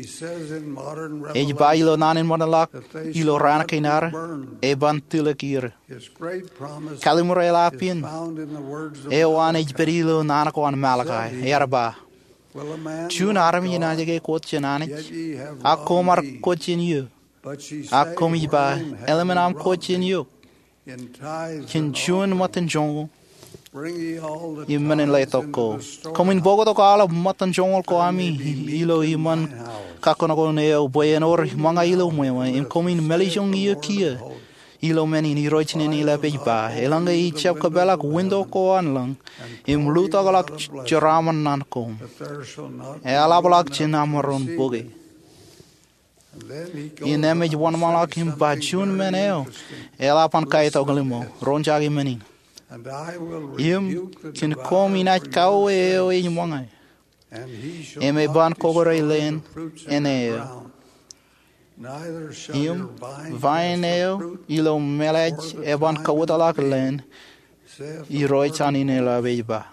Speaker 9: Ej bailo nanin monalak ilo rana kenar e bantilek hier. Kalimure lapien e wan ej perilo nanako an malakai yarba. Chun armi najege kotchenani akomar kotchen you. Akomi ba elemenam kotchen you. Kin chun matan jongo. Iman in letoko. Komin bogo ko ala matan jongol ko ami ilo iman kakono ko neo boyenor mga ilo mo im komin melijong iyo kia ilo meni ni roichini ni la pejba elanga I chap kabelak window ko anlang im luta galak charaman nan kom elabalak chinamaron boge in image one malak him bachun meneo elapan kaito galimo ronjagi meni im kin kom inach kau eo inwangai eme ban kogore len eneo Im vaineo ilo melej eban kawutalak len I roichani ne la vejba.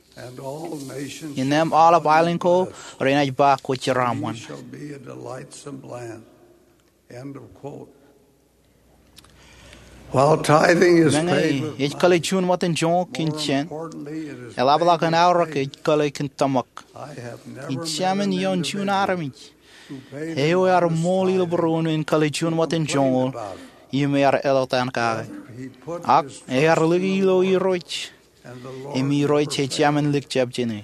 Speaker 9: In them all of island ko renaj ba ko chiramwan.
Speaker 8: Shall be a delightsome land. End of quote. While tithing is paid with
Speaker 9: ich kale chun maten jon kin chen.
Speaker 8: importantly, it is
Speaker 9: Elabla kan aura ke kale kin tamak.
Speaker 8: I have never
Speaker 9: Ich chamen
Speaker 8: met an
Speaker 9: yon chun
Speaker 8: individual
Speaker 9: arami.
Speaker 8: who paid
Speaker 9: Heo
Speaker 8: the
Speaker 9: ar
Speaker 8: lowest
Speaker 9: moli lo
Speaker 8: tithe
Speaker 9: brono in kale chun maten
Speaker 8: complained
Speaker 9: jon.
Speaker 8: about it.
Speaker 9: Yeme ar elotan ka.
Speaker 8: He put
Speaker 9: Ak
Speaker 8: his
Speaker 9: e ar
Speaker 8: trust
Speaker 9: ligi
Speaker 8: in
Speaker 9: lo
Speaker 8: the
Speaker 9: I
Speaker 8: Lord,
Speaker 9: roich.
Speaker 8: and the Lord
Speaker 9: E mi
Speaker 8: never
Speaker 9: roich e
Speaker 8: failed.
Speaker 9: chamen lik chap jene.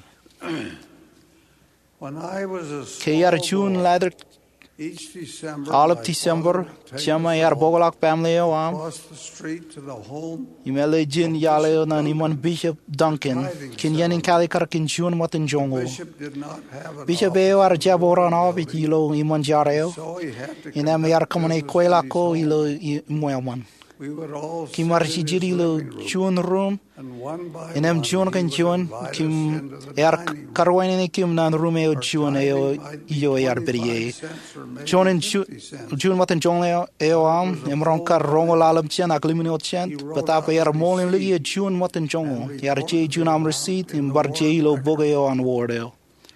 Speaker 8: When I was a
Speaker 9: Ke ar
Speaker 8: small
Speaker 9: chun
Speaker 8: boy,
Speaker 9: ladder
Speaker 8: each December,
Speaker 9: all
Speaker 8: my
Speaker 9: of December
Speaker 8: father would take
Speaker 9: chama
Speaker 8: us
Speaker 9: ar
Speaker 8: all
Speaker 9: bogolak family o am.
Speaker 8: across the street to the home
Speaker 9: Imele jin yale na ni mon Bishop Duncan. Kin yanin kali kar kin chun maten jongo.
Speaker 8: Bishop did not have an
Speaker 9: Bishop
Speaker 8: office
Speaker 9: eo ar
Speaker 8: in the
Speaker 9: jabora na
Speaker 8: building,
Speaker 9: bit ilo imon jareo.
Speaker 8: so he had to
Speaker 9: In am yar
Speaker 8: conduct
Speaker 9: kamane
Speaker 8: business
Speaker 9: koila
Speaker 8: at his
Speaker 9: ko
Speaker 8: home.
Speaker 9: ilo moyaman.
Speaker 8: We would all sit
Speaker 9: Kimar
Speaker 8: in his
Speaker 9: jiri ilo
Speaker 8: living room,
Speaker 9: chun room.
Speaker 8: and one by
Speaker 9: In am
Speaker 8: one,
Speaker 9: chun
Speaker 8: he
Speaker 9: kan
Speaker 8: would
Speaker 9: chun
Speaker 8: invite us
Speaker 9: kim
Speaker 8: into the
Speaker 9: er
Speaker 8: dining room.
Speaker 9: karwain ni kim nan room eo
Speaker 8: Our
Speaker 9: chun eo
Speaker 8: tithing might be
Speaker 9: iyo yar
Speaker 8: 25
Speaker 9: beriye.
Speaker 8: cents or maybe
Speaker 9: Chun in
Speaker 8: 50 cents.
Speaker 9: chun maten jong eo am imron kar rongo lalam chen aklimini ot chen. Betapa yar molin ligi chun maten jongo. Yar je chun am receipt im bar je ilo boge eo an word eo.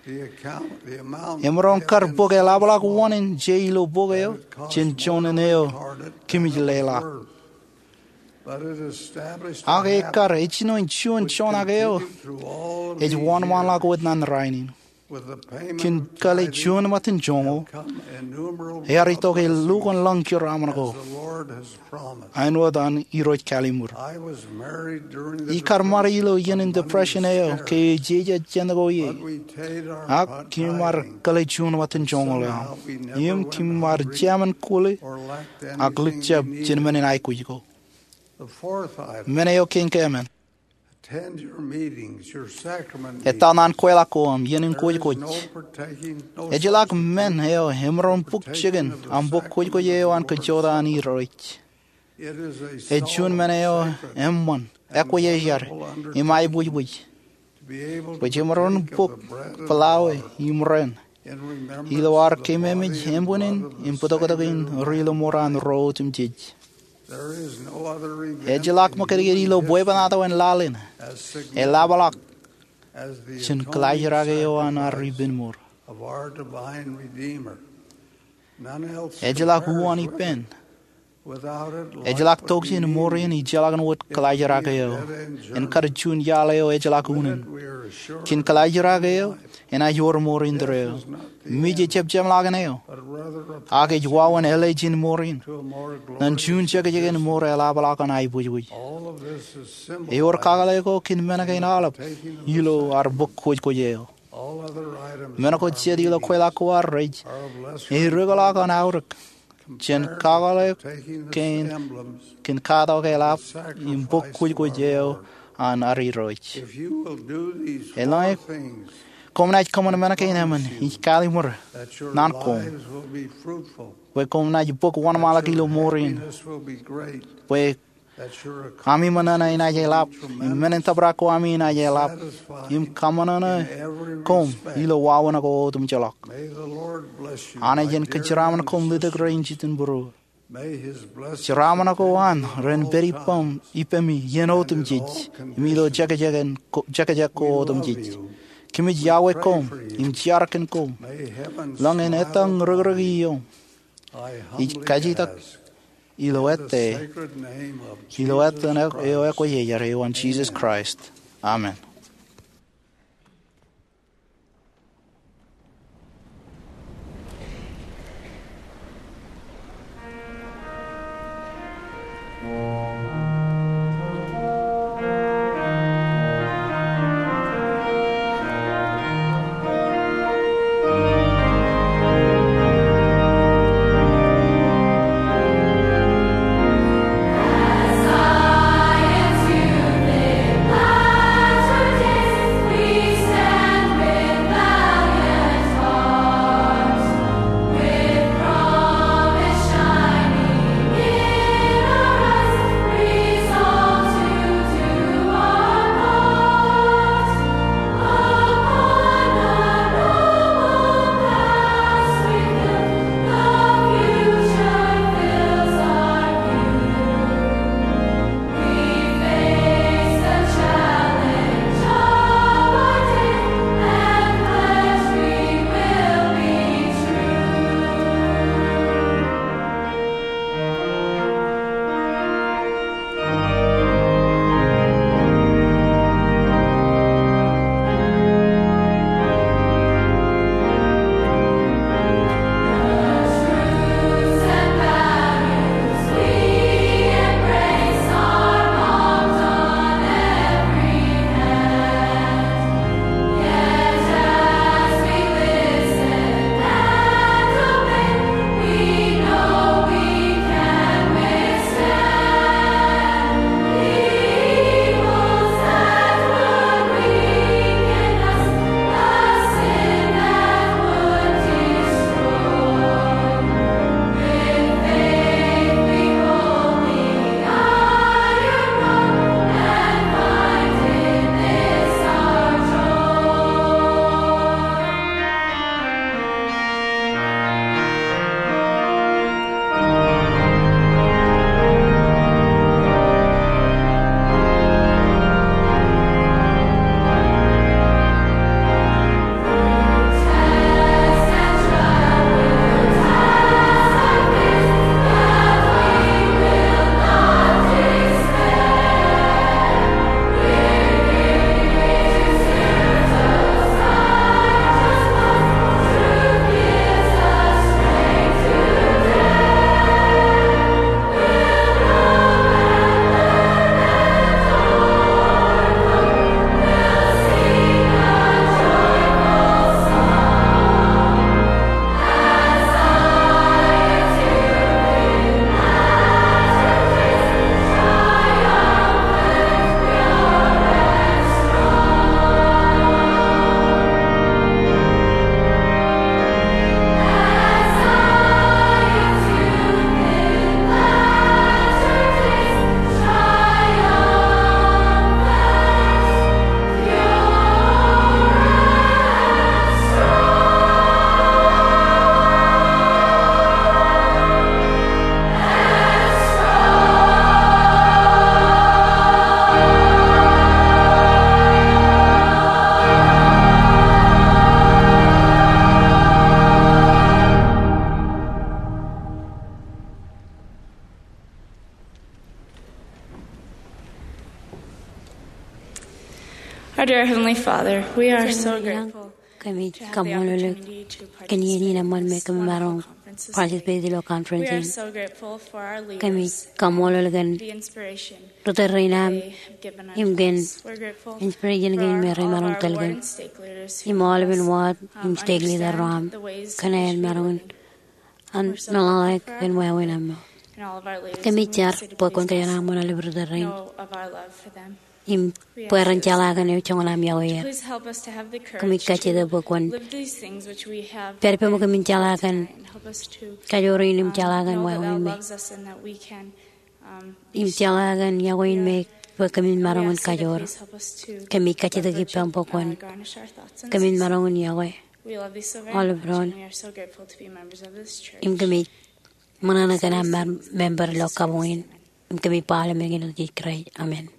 Speaker 8: The amount
Speaker 9: Imron
Speaker 8: had
Speaker 9: kar
Speaker 8: been
Speaker 9: boge labalak
Speaker 8: so
Speaker 9: one in je ilo boge eo.
Speaker 8: that it cost
Speaker 9: Chin
Speaker 8: more
Speaker 9: chon
Speaker 8: to
Speaker 9: eo
Speaker 8: record it
Speaker 9: kimi
Speaker 8: than it was
Speaker 9: lela.
Speaker 8: worth. But it established a
Speaker 9: Age
Speaker 8: habit
Speaker 9: kar echino in chun
Speaker 8: which
Speaker 9: chon ageo.
Speaker 8: continued through all of
Speaker 9: Ej
Speaker 8: these
Speaker 9: one man
Speaker 8: years.
Speaker 9: lag with nan rainin.
Speaker 8: With the payment
Speaker 9: Kin
Speaker 8: of
Speaker 9: kale
Speaker 8: tithing
Speaker 9: chun matin jongo.
Speaker 8: come innumerable
Speaker 9: Heri toke
Speaker 8: blessings,
Speaker 9: lugon lang kyo
Speaker 8: as
Speaker 9: ramanago.
Speaker 8: the Lord has promised.
Speaker 9: Aino dan iroj kalimur.
Speaker 8: I was married during the
Speaker 9: Ikar marilo
Speaker 8: Depression,
Speaker 9: yen in
Speaker 8: but
Speaker 9: depression
Speaker 8: money was
Speaker 9: eo.
Speaker 8: scarce.
Speaker 9: Ke jeja chendago
Speaker 8: But
Speaker 9: ye.
Speaker 8: we paid our
Speaker 9: Ak kimar
Speaker 8: tithing,
Speaker 9: kale chun matin jongo
Speaker 8: somehow
Speaker 9: le.
Speaker 8: we never
Speaker 9: Yem
Speaker 8: went
Speaker 9: kimar
Speaker 8: hungry
Speaker 9: jaman kule.
Speaker 8: or lacked
Speaker 9: Ak lik
Speaker 8: anything
Speaker 9: chab
Speaker 8: we needed.
Speaker 9: chinmanin ay kujiko.
Speaker 8: The fourth item,
Speaker 9: Mene yo king kemen.
Speaker 8: attend your meetings, your sacrament
Speaker 9: Eta
Speaker 8: meetings.
Speaker 9: nan kwela ko am yenin
Speaker 8: There is
Speaker 9: kuj
Speaker 8: no
Speaker 9: kuj.
Speaker 8: partaking, no
Speaker 9: Ejilak
Speaker 8: substitute
Speaker 9: men eo hemron puk chicken. Am buk kuj kuj eo an kachoda an iroj.
Speaker 8: It is a
Speaker 9: E chun
Speaker 8: solemn,
Speaker 9: mene eo
Speaker 8: sacred,
Speaker 9: emman. Eko ye jar. Imai buj buj.
Speaker 8: to be able to
Speaker 9: Buj imron
Speaker 8: partake
Speaker 9: puk
Speaker 8: of the bread and
Speaker 9: palawe
Speaker 8: water
Speaker 9: imren.
Speaker 8: in remembrance
Speaker 9: Ilo ar
Speaker 8: of the
Speaker 9: kememij
Speaker 8: body and blood
Speaker 9: hembunin
Speaker 8: of the
Speaker 9: imputokotagin
Speaker 8: Savior.
Speaker 9: rilo moran road imjij.
Speaker 8: There is no other event
Speaker 9: Ejilak
Speaker 8: in
Speaker 9: makeri
Speaker 8: human
Speaker 9: ilo boy
Speaker 8: history
Speaker 9: banata wen lalin.
Speaker 8: as
Speaker 9: Elabalak
Speaker 8: significant as the
Speaker 9: chin
Speaker 8: atoning
Speaker 9: kalajrage yo an
Speaker 8: sacrifice
Speaker 9: arribin mur.
Speaker 8: of our divine Redeemer. None else
Speaker 9: Ejilak
Speaker 8: compares
Speaker 9: huani
Speaker 8: with
Speaker 9: pen.
Speaker 8: it. Without it, life
Speaker 9: Ejilak
Speaker 8: would
Speaker 9: toksin
Speaker 8: be
Speaker 9: morin
Speaker 8: meaningless.
Speaker 9: ijalagan wot kalajrage yo. En karchun yale yo ejilak
Speaker 8: With
Speaker 9: unin.
Speaker 8: it, we are assured
Speaker 9: Kin
Speaker 8: of
Speaker 9: kalajrage yo
Speaker 8: life,
Speaker 9: en a yor morin
Speaker 8: Death
Speaker 9: dreo.
Speaker 8: is not the
Speaker 9: Mije
Speaker 8: end,
Speaker 9: chep jem lagan yo.
Speaker 8: but rather a
Speaker 9: Age jwawan elejin morin.
Speaker 8: to a more
Speaker 9: Nan
Speaker 8: glorious
Speaker 9: chun cheke jegen
Speaker 8: existence.
Speaker 9: more elabalak an ay buj buj.
Speaker 8: All of this is
Speaker 9: Eor
Speaker 8: symbolized
Speaker 9: kagale ko kin menagain alap.
Speaker 8: taking of the
Speaker 9: Ilo ar buk kuj kuj yo.
Speaker 8: all other items
Speaker 9: Menako
Speaker 8: of our
Speaker 9: chedi lo
Speaker 8: meetings
Speaker 9: kwela ko arrej.
Speaker 8: are of lesser
Speaker 9: E regala kan aurak.
Speaker 8: compared
Speaker 9: Chen
Speaker 8: with
Speaker 9: kagale
Speaker 8: taking the
Speaker 9: ken
Speaker 8: emblems.
Speaker 9: kin kada ke lap im buk kuj kuj yo an ari roj.
Speaker 8: If you will do these
Speaker 9: Eloi,
Speaker 8: four things,
Speaker 9: Kom naj kom na menake inaman. Ich kali mur.
Speaker 8: that your
Speaker 9: Nan kom.
Speaker 8: lives will be fruitful,
Speaker 9: We kom naj buk wan
Speaker 8: that
Speaker 9: mala
Speaker 8: your
Speaker 9: kilo morin.
Speaker 8: happiness will be great,
Speaker 9: We
Speaker 8: that your
Speaker 9: ami manana ina je lap. Menen tabra ko ami ina je lap.
Speaker 8: satisfied
Speaker 9: Im kamana na
Speaker 8: in every
Speaker 9: kom
Speaker 8: respect.
Speaker 9: ilo wawana ko tum jalak.
Speaker 8: May the Lord bless you.
Speaker 9: Ana
Speaker 8: my
Speaker 9: jen
Speaker 8: dear
Speaker 9: kachraman
Speaker 8: brothers
Speaker 9: kom
Speaker 8: and
Speaker 9: lidak
Speaker 8: sisters.
Speaker 9: rangitin buru.
Speaker 8: May his blessings
Speaker 9: Chramana ko wan
Speaker 8: attend you
Speaker 9: ren
Speaker 8: all
Speaker 9: beri
Speaker 8: times.
Speaker 9: pam ipemi yenotum jij. Milo jaga jagan jaga jak
Speaker 8: We
Speaker 9: ko tum
Speaker 8: love
Speaker 9: jij.
Speaker 8: you.
Speaker 9: Kimi jawe kom im jarken kom.
Speaker 8: May heaven
Speaker 9: Lang en
Speaker 8: smile
Speaker 9: etang
Speaker 8: upon
Speaker 9: rugragi
Speaker 8: you.
Speaker 9: yo.
Speaker 8: I
Speaker 9: Ich
Speaker 8: humbly
Speaker 9: kaji tak
Speaker 8: ask
Speaker 9: ilo
Speaker 8: in the
Speaker 9: ette.
Speaker 8: sacred name of
Speaker 9: Ilo
Speaker 8: Jesus
Speaker 9: ette na eo
Speaker 8: Christ.
Speaker 9: ko yejar eo an Jesus Christ. Amen.
Speaker 10: Our dear Heavenly Father, we are so grateful
Speaker 4: kami
Speaker 10: to have the
Speaker 4: kamololo
Speaker 10: opportunity to
Speaker 4: kini
Speaker 10: participate
Speaker 4: naman
Speaker 10: in
Speaker 4: me
Speaker 10: this
Speaker 4: kami marong
Speaker 10: wonderful conference this
Speaker 4: participate
Speaker 10: day.
Speaker 4: lo
Speaker 10: We
Speaker 4: conference
Speaker 10: are so grateful for our
Speaker 4: kami
Speaker 10: leaders,
Speaker 4: kamololo gan
Speaker 10: the inspiration
Speaker 4: rotarinam
Speaker 10: they have given
Speaker 4: imgen
Speaker 10: us. We're grateful
Speaker 4: inspiration
Speaker 10: for
Speaker 4: gan
Speaker 10: all
Speaker 4: meri
Speaker 10: of
Speaker 4: marong
Speaker 10: our
Speaker 4: talgan
Speaker 10: ward and stake leaders who
Speaker 4: imol
Speaker 10: help
Speaker 4: bin
Speaker 10: us,
Speaker 4: wat im stake leader
Speaker 10: understand
Speaker 4: ram
Speaker 10: the ways in
Speaker 4: kana
Speaker 10: which we
Speaker 4: marong
Speaker 10: live.
Speaker 4: an
Speaker 10: We're so
Speaker 4: nalak
Speaker 10: grateful for
Speaker 4: ben
Speaker 10: our
Speaker 4: wawenam
Speaker 10: and all of our leaders,
Speaker 4: kami
Speaker 10: and we
Speaker 4: char
Speaker 10: ask you to
Speaker 4: pokon
Speaker 10: please
Speaker 4: kaya na
Speaker 10: let
Speaker 4: mo na
Speaker 10: us
Speaker 4: librotarin
Speaker 10: know of our love for them.
Speaker 4: im
Speaker 10: We ask
Speaker 4: pueran
Speaker 10: this.
Speaker 4: chalagan yo chongalam yawe
Speaker 10: Please help us to have the
Speaker 4: kami
Speaker 10: courage
Speaker 4: kache da
Speaker 10: to
Speaker 4: pokon
Speaker 10: live these things which we have
Speaker 4: perpe mo kami
Speaker 10: been taught
Speaker 4: chalagan
Speaker 10: tonight, and help us to
Speaker 4: kajoro inim chalagan
Speaker 10: know that thou
Speaker 4: wawen me
Speaker 10: loves us and that we can be
Speaker 4: im chalagan yawen me kami
Speaker 10: we
Speaker 4: marongon
Speaker 10: ask you to
Speaker 4: kajor
Speaker 10: please help us to
Speaker 4: kami kache da
Speaker 10: leverage
Speaker 4: gipam
Speaker 10: and,
Speaker 4: pokon
Speaker 10: garnish our thoughts and
Speaker 4: kami
Speaker 10: senses.
Speaker 4: marongon yawe
Speaker 10: We love thee so very
Speaker 4: all
Speaker 10: much,
Speaker 4: abroad.
Speaker 10: and we are so grateful to be members of this church.
Speaker 4: im kami manana kana member lo kamuin im kami pala me gino di kray amen